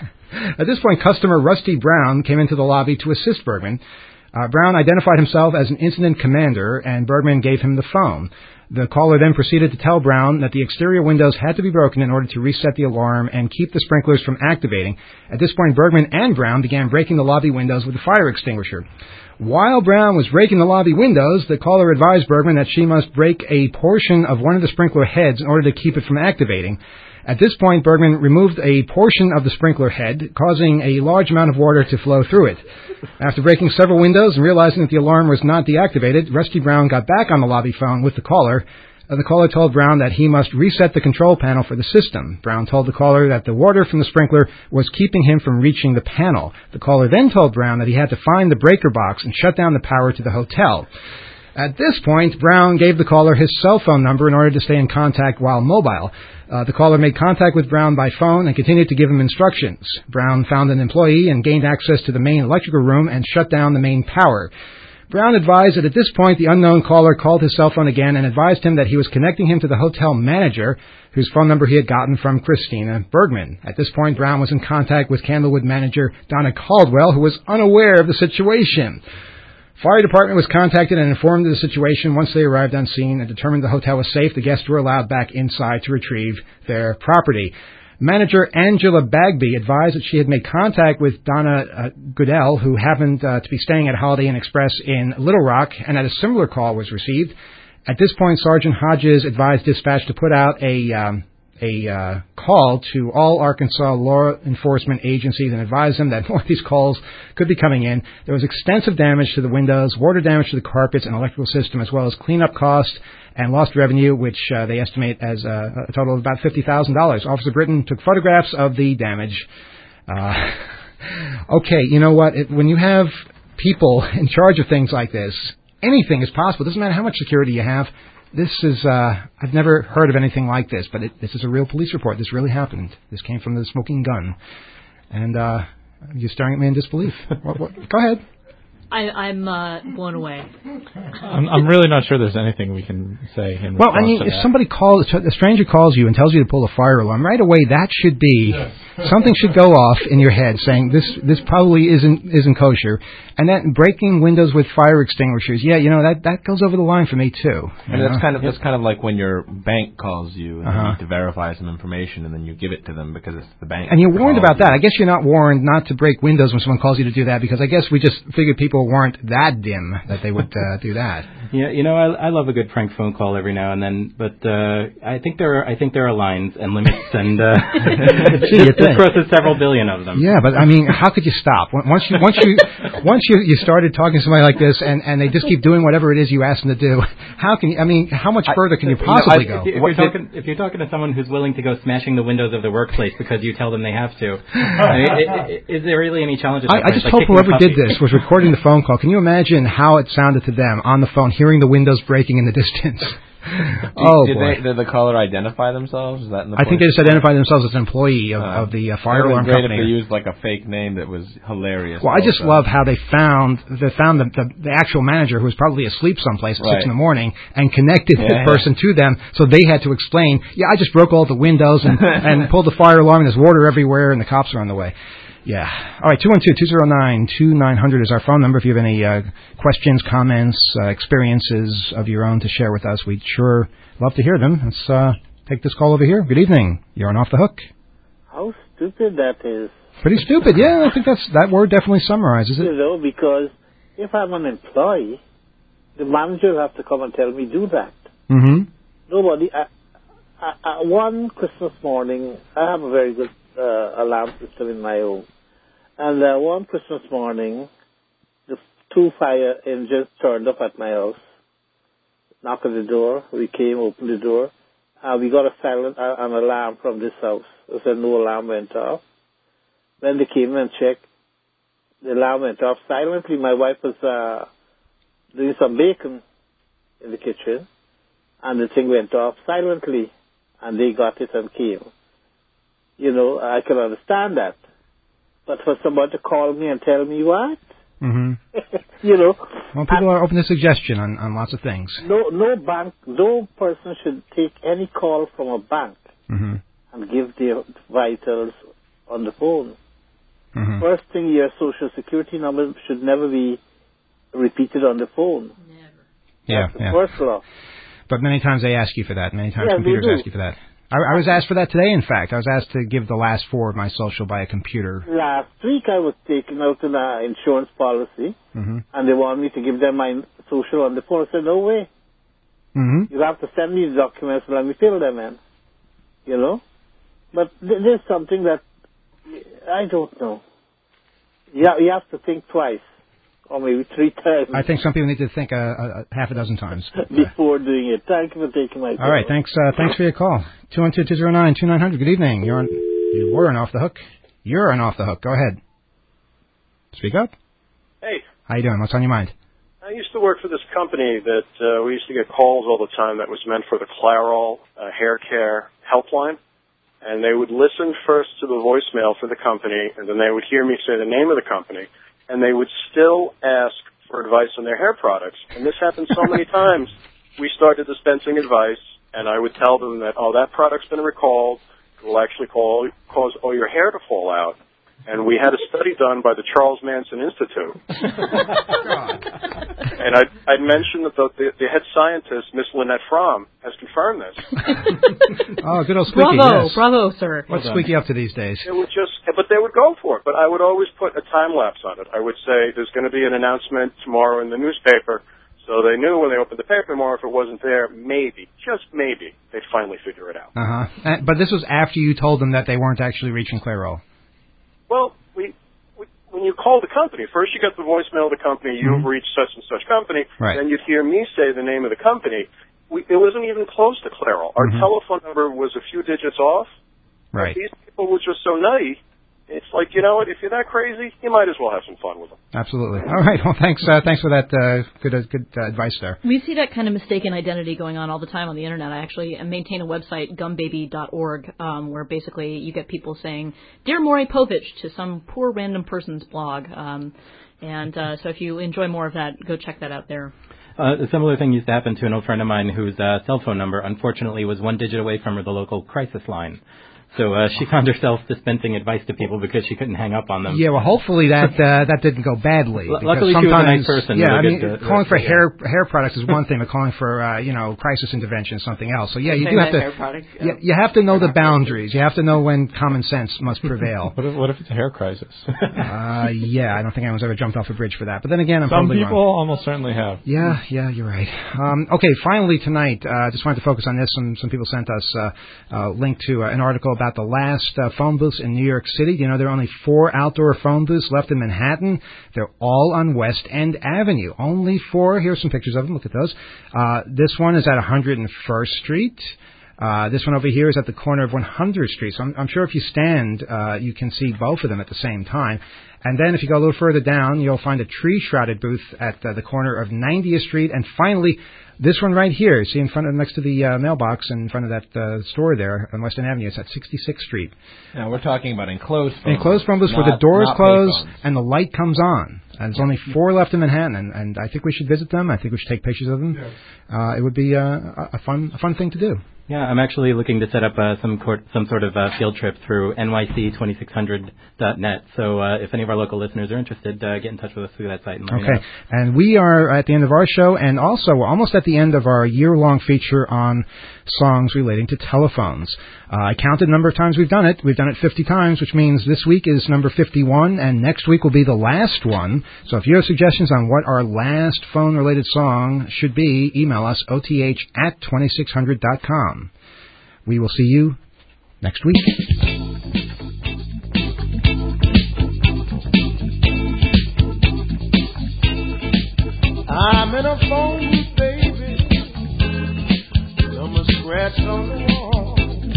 at this point, customer Rusty Brown came into the lobby to assist Bergman. Uh, Brown identified himself as an incident commander, and Bergman gave him the phone. The caller then proceeded to tell Brown that the exterior windows had to be broken in order to reset the alarm and keep the sprinklers from activating. At this point, Bergman and Brown began breaking the lobby windows with a fire extinguisher. While Brown was breaking the lobby windows, the caller advised Bergman that she must break a portion of one of the sprinkler heads in order to keep it from activating. At this point, Bergman removed a portion of the sprinkler head, causing a large amount of water to flow through it. After breaking several windows and realizing that the alarm was not deactivated, Rusty Brown got back on the lobby phone with the caller. Uh, the caller told Brown that he must reset the control panel for the system. Brown told the caller that the water from the sprinkler was keeping him from reaching the panel. The caller then told Brown that he had to find the breaker box and shut down the power to the hotel. At this point, Brown gave the caller his cell phone number in order to stay in contact while mobile. Uh, the caller made contact with Brown by phone and continued to give him instructions. Brown found an employee and gained access to the main electrical room and shut down the main power. Brown advised that at this point the unknown caller called his cell phone again and advised him that he was connecting him to the hotel manager, whose phone number he had gotten from Christina Bergman. At this point, Brown was in contact with Candlewood manager Donna Caldwell, who was unaware of the situation. Fire department was contacted and informed of the situation. Once they arrived on scene and determined the hotel was safe, the guests were allowed back inside to retrieve their property. Manager Angela Bagby advised that she had made contact with Donna uh, Goodell, who happened uh, to be staying at Holiday Inn Express in Little Rock, and that a similar call was received. At this point, Sergeant Hodges advised dispatch to put out a um, a uh, call to all Arkansas law enforcement agencies and advised them that more of these calls could be coming in. There was extensive damage to the windows, water damage to the carpets and electrical system, as well as cleanup costs and lost revenue, which uh, they estimate as uh, a total of about fifty thousand dollars. Officer Britton took photographs of the damage. Uh, okay, you know what? It, when you have people in charge of things like this, anything is possible. It doesn't matter how much security you have. This is, uh, I've never heard of anything like this, but it, this is a real police report. This really happened. This came from the smoking gun. And uh, you're staring at me in disbelief. what, what, go ahead. I, I'm uh, blown away. I'm, I'm really not sure there's anything we can say in response Well, I mean, to if that. somebody calls, a stranger calls you and tells you to pull a fire alarm, right away that should be, something should go off in your head saying this this probably isn't isn't kosher. And then breaking windows with fire extinguishers, yeah, you know, that, that goes over the line for me too. And know? that's kind of that's kind of like when your bank calls you and Uh-huh. you need to verify some information, and then you give it to them because it's the bank. And you're warned calls about you. that. I guess you're not warned not to break windows when someone calls you to do that, because I guess we just figured people weren't that dim that they would uh, do that. Yeah, you know, I, I love a good prank phone call every now and then, but uh, I think there are I think there are lines and limits, and uh, Gee, you this think. crosses several billion of them. Yeah, but I mean, how could you stop? Once you once you once you, you started talking to somebody like this, and, and they just keep doing whatever it is you ask them to do, how can you? I mean, how much further can you possibly You know, I- go? If, you, if you're talking if you're talking to someone who's willing to go smashing the windows of their workplace because you tell them they have to, I mean, i- i- is there really any challenge? at that I, I point? just Like hope kicking a whoever did puppy. this was recording the phone call. Can you imagine how it sounded to them on the phone, hearing the windows breaking in the distance? oh did, boy! they, did the caller identify themselves? Is that in the I think they point? just identified themselves as an employee of, Uh, of the uh, It fire would alarm have been great company. if they used like a fake name that was hilarious. Well, I just also. love how they found they found the, the, the actual manager who was probably asleep someplace at Right. six in the morning and connected Yeah, the yeah. person to them. So they had to explain, yeah, I just broke all the windows and, and pulled the fire alarm. And there's water everywhere, and the cops are on the way. Yeah. All right, two one two, two zero nine, two nine zero zero is our phone number. If you have any uh, questions, comments, uh, experiences of your own to share with us, we'd sure love to hear them. Let's uh, take this call over here. Good evening. You're on Off the Hook. How stupid that is. Pretty stupid, yeah. I think that's that word definitely summarizes it. You know, because if I'm an employee, the manager will have to come and tell me do that. Mm-hmm. Nobody. I, I, I, one Christmas morning, I have a very good uh, alarm system in my home. And uh, one Christmas morning, the two fire engines turned up at my house. Knocked on the door. We came, opened the door. Uh, we got a silent uh, an alarm from this house. It said no alarm went off. When they came and checked, the alarm went off silently. My wife was uh, doing some bacon in the kitchen, and the thing went off silently, and they got it and came. You know, I can understand that. But for somebody to call me and tell me what? Mm-hmm. you know. Well, people are open to suggestion on, on lots of things. No, no bank, no person should take any call from a bank Mm-hmm. and give their vitals on the phone. Mm-hmm. First thing, your social security number should never be repeated on the phone. Never. Yeah, That's the yeah. first law. But many times they ask you for that. Many times Yeah, computers they do. ask you for that. I, I was asked for that today, in fact. I was asked to give the last four of my social by a computer. Last week I was taking out an uh, insurance policy, Mm-hmm. and they wanted me to give them my social on the phone. I said, no way. Mm-hmm. You have to send me the documents and let me fill them in. You know? But th- there's something that I don't know. Yeah, you have to think twice, or maybe three times. I think some people need to think a, a, a half a dozen times. before doing it. Thank you for taking my call. All right, thanks. Uh, thanks for your call. Two one two two zero nine two nine hundred. Good evening. You're on. You were on Off the Hook. You're on Off the Hook. Go ahead. Speak up. Hey, How you doing? What's on your mind? I used to work for this company that uh, we used to get calls all the time that was meant for the Clairol uh, hair care helpline. And they would listen first to the voicemail for the company, and then they would hear me say the name of the company, and they would still ask for advice on their hair products. And this happened so many times. We started dispensing advice, and I would tell them that, oh, that product's been recalled. It will actually call, cause all your hair to fall out. And we had a study done by the Charles Manson Institute. And I'd, I'd mentioned that the, the, the head scientist, Miss Lynette Fromm, has confirmed this. Oh, good old Squeaky. Bravo, yes. bravo, sir. What's Squeaky up to these days? It would just, but they would go for it. But I would always put a time lapse on it. I would say there's going to be an announcement tomorrow in the newspaper. So they knew when they opened the paper tomorrow, if it wasn't there, maybe, just maybe, they'd finally figure it out. Uh-huh. Uh, but this was after you told them that they weren't actually reaching Clairol. Well, we, we when you call the company, first you get the voicemail of the company, you've Mm-hmm. reached such and such company, Right. then you'd hear me say the name of the company. We, it wasn't even close to Clairol. Our Mhm. telephone number was a few digits off. Right. These people were just so nutty. It's like, you know what, if you're that crazy, you might as well have some fun with them. Absolutely. All right. Well, thanks. Uh, thanks for that. Uh, good. Uh, good uh, advice there. We see that kind of mistaken identity going on all the time on the internet. I actually maintain a website, gumbaby dot org, um, where basically you get people saying, "Dear Maury Povich," to some poor random person's blog. Um, and uh, so if you enjoy more of that, go check that out there. Uh, a similar thing used to happen to an old friend of mine whose uh, cell phone number, unfortunately, was one digit away from the local crisis line. So uh, she found herself dispensing advice to people because she couldn't hang up on them. Yeah. Well, hopefully that uh, that didn't go badly. L- because luckily, she was a sometimes- nice person. Yeah. I with a mean, good, uh, calling for yeah. hair hair products is one thing, but calling for uh, you know crisis intervention is something else. So yeah, you Saying do have that to. hair products, uh, You, you have to know the boundaries. You have to know when common sense must prevail. What if, what if it's a hair crisis? uh, yeah, I don't think anyone's ever jumped off a bridge for that. But then again, I'm Some probably people wrong. almost certainly have. Yeah, yeah, you're right. Um, okay, finally tonight, I uh, just wanted to focus on this. Some some people sent us uh, a link to uh, an article about the last uh, phone booths in New York City. You know, there are only four outdoor phone booths left in Manhattan. They're all on West End Avenue. Only four. Here's some pictures of them. Look at those. Uh, this one is at one hundred first Street. Uh, this one over here is at the corner of one hundredth Street. So I'm, I'm sure if you stand, uh, you can see both of them at the same time. And then if you go a little further down, you'll find a tree-shrouded booth at uh, the corner of ninetieth Street. And finally, this one right here, see in front of, next to the uh, mailbox in front of that uh, store there on West End Avenue, it's at sixty-sixth Street. Now, we're talking about enclosed phone Enclosed phone booths where the not- doors not close payphones. and the light comes on. And there's only four left in Manhattan, and, and I think we should visit them. I think we should take pictures of them. Uh, it would be uh, a a fun, a fun thing to do. Yeah, I'm actually looking to set up uh, some court, some sort of uh, field trip through N Y C twenty-six hundred dot net. So uh, if any of our local listeners are interested, uh, get in touch with us through that site. And let me Okay, know. and we are at the end of our show, and also we're almost at the end of our year-long feature on songs relating to telephones. Uh, I counted the number of times we've done it. We've done it fifty times, which means this week is number fifty-one, and next week will be the last one. So if you have suggestions on what our last phone-related song should be, email us, O T H at twenty-six hundred dot com. We will see you next week. I'm in a phone booth, baby. Number scratch on the wall.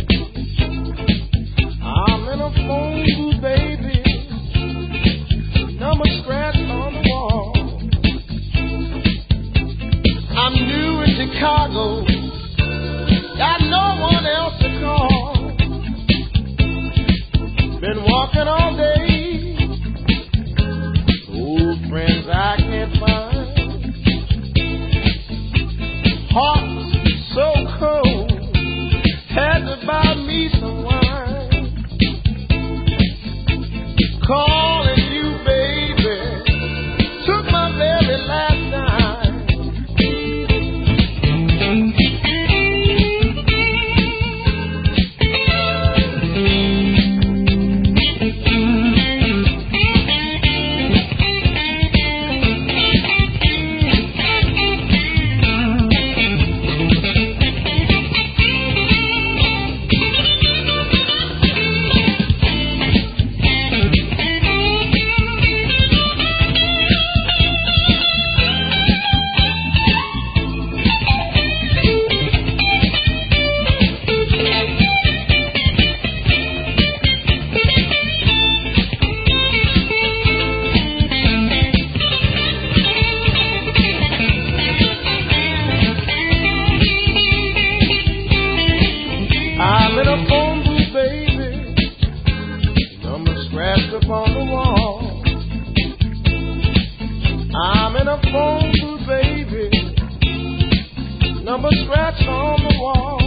I'm in a phone booth, baby. Number scratch on the wall. I'm new in Chicago. Got no one else to call. Been walking all day. Old friends I can't find. Heart so cold. Had to buy me some wine. Calling you, baby. Took my very last time. scratch upon the wall. I'm in a phone booth, baby. Number scratch on the wall.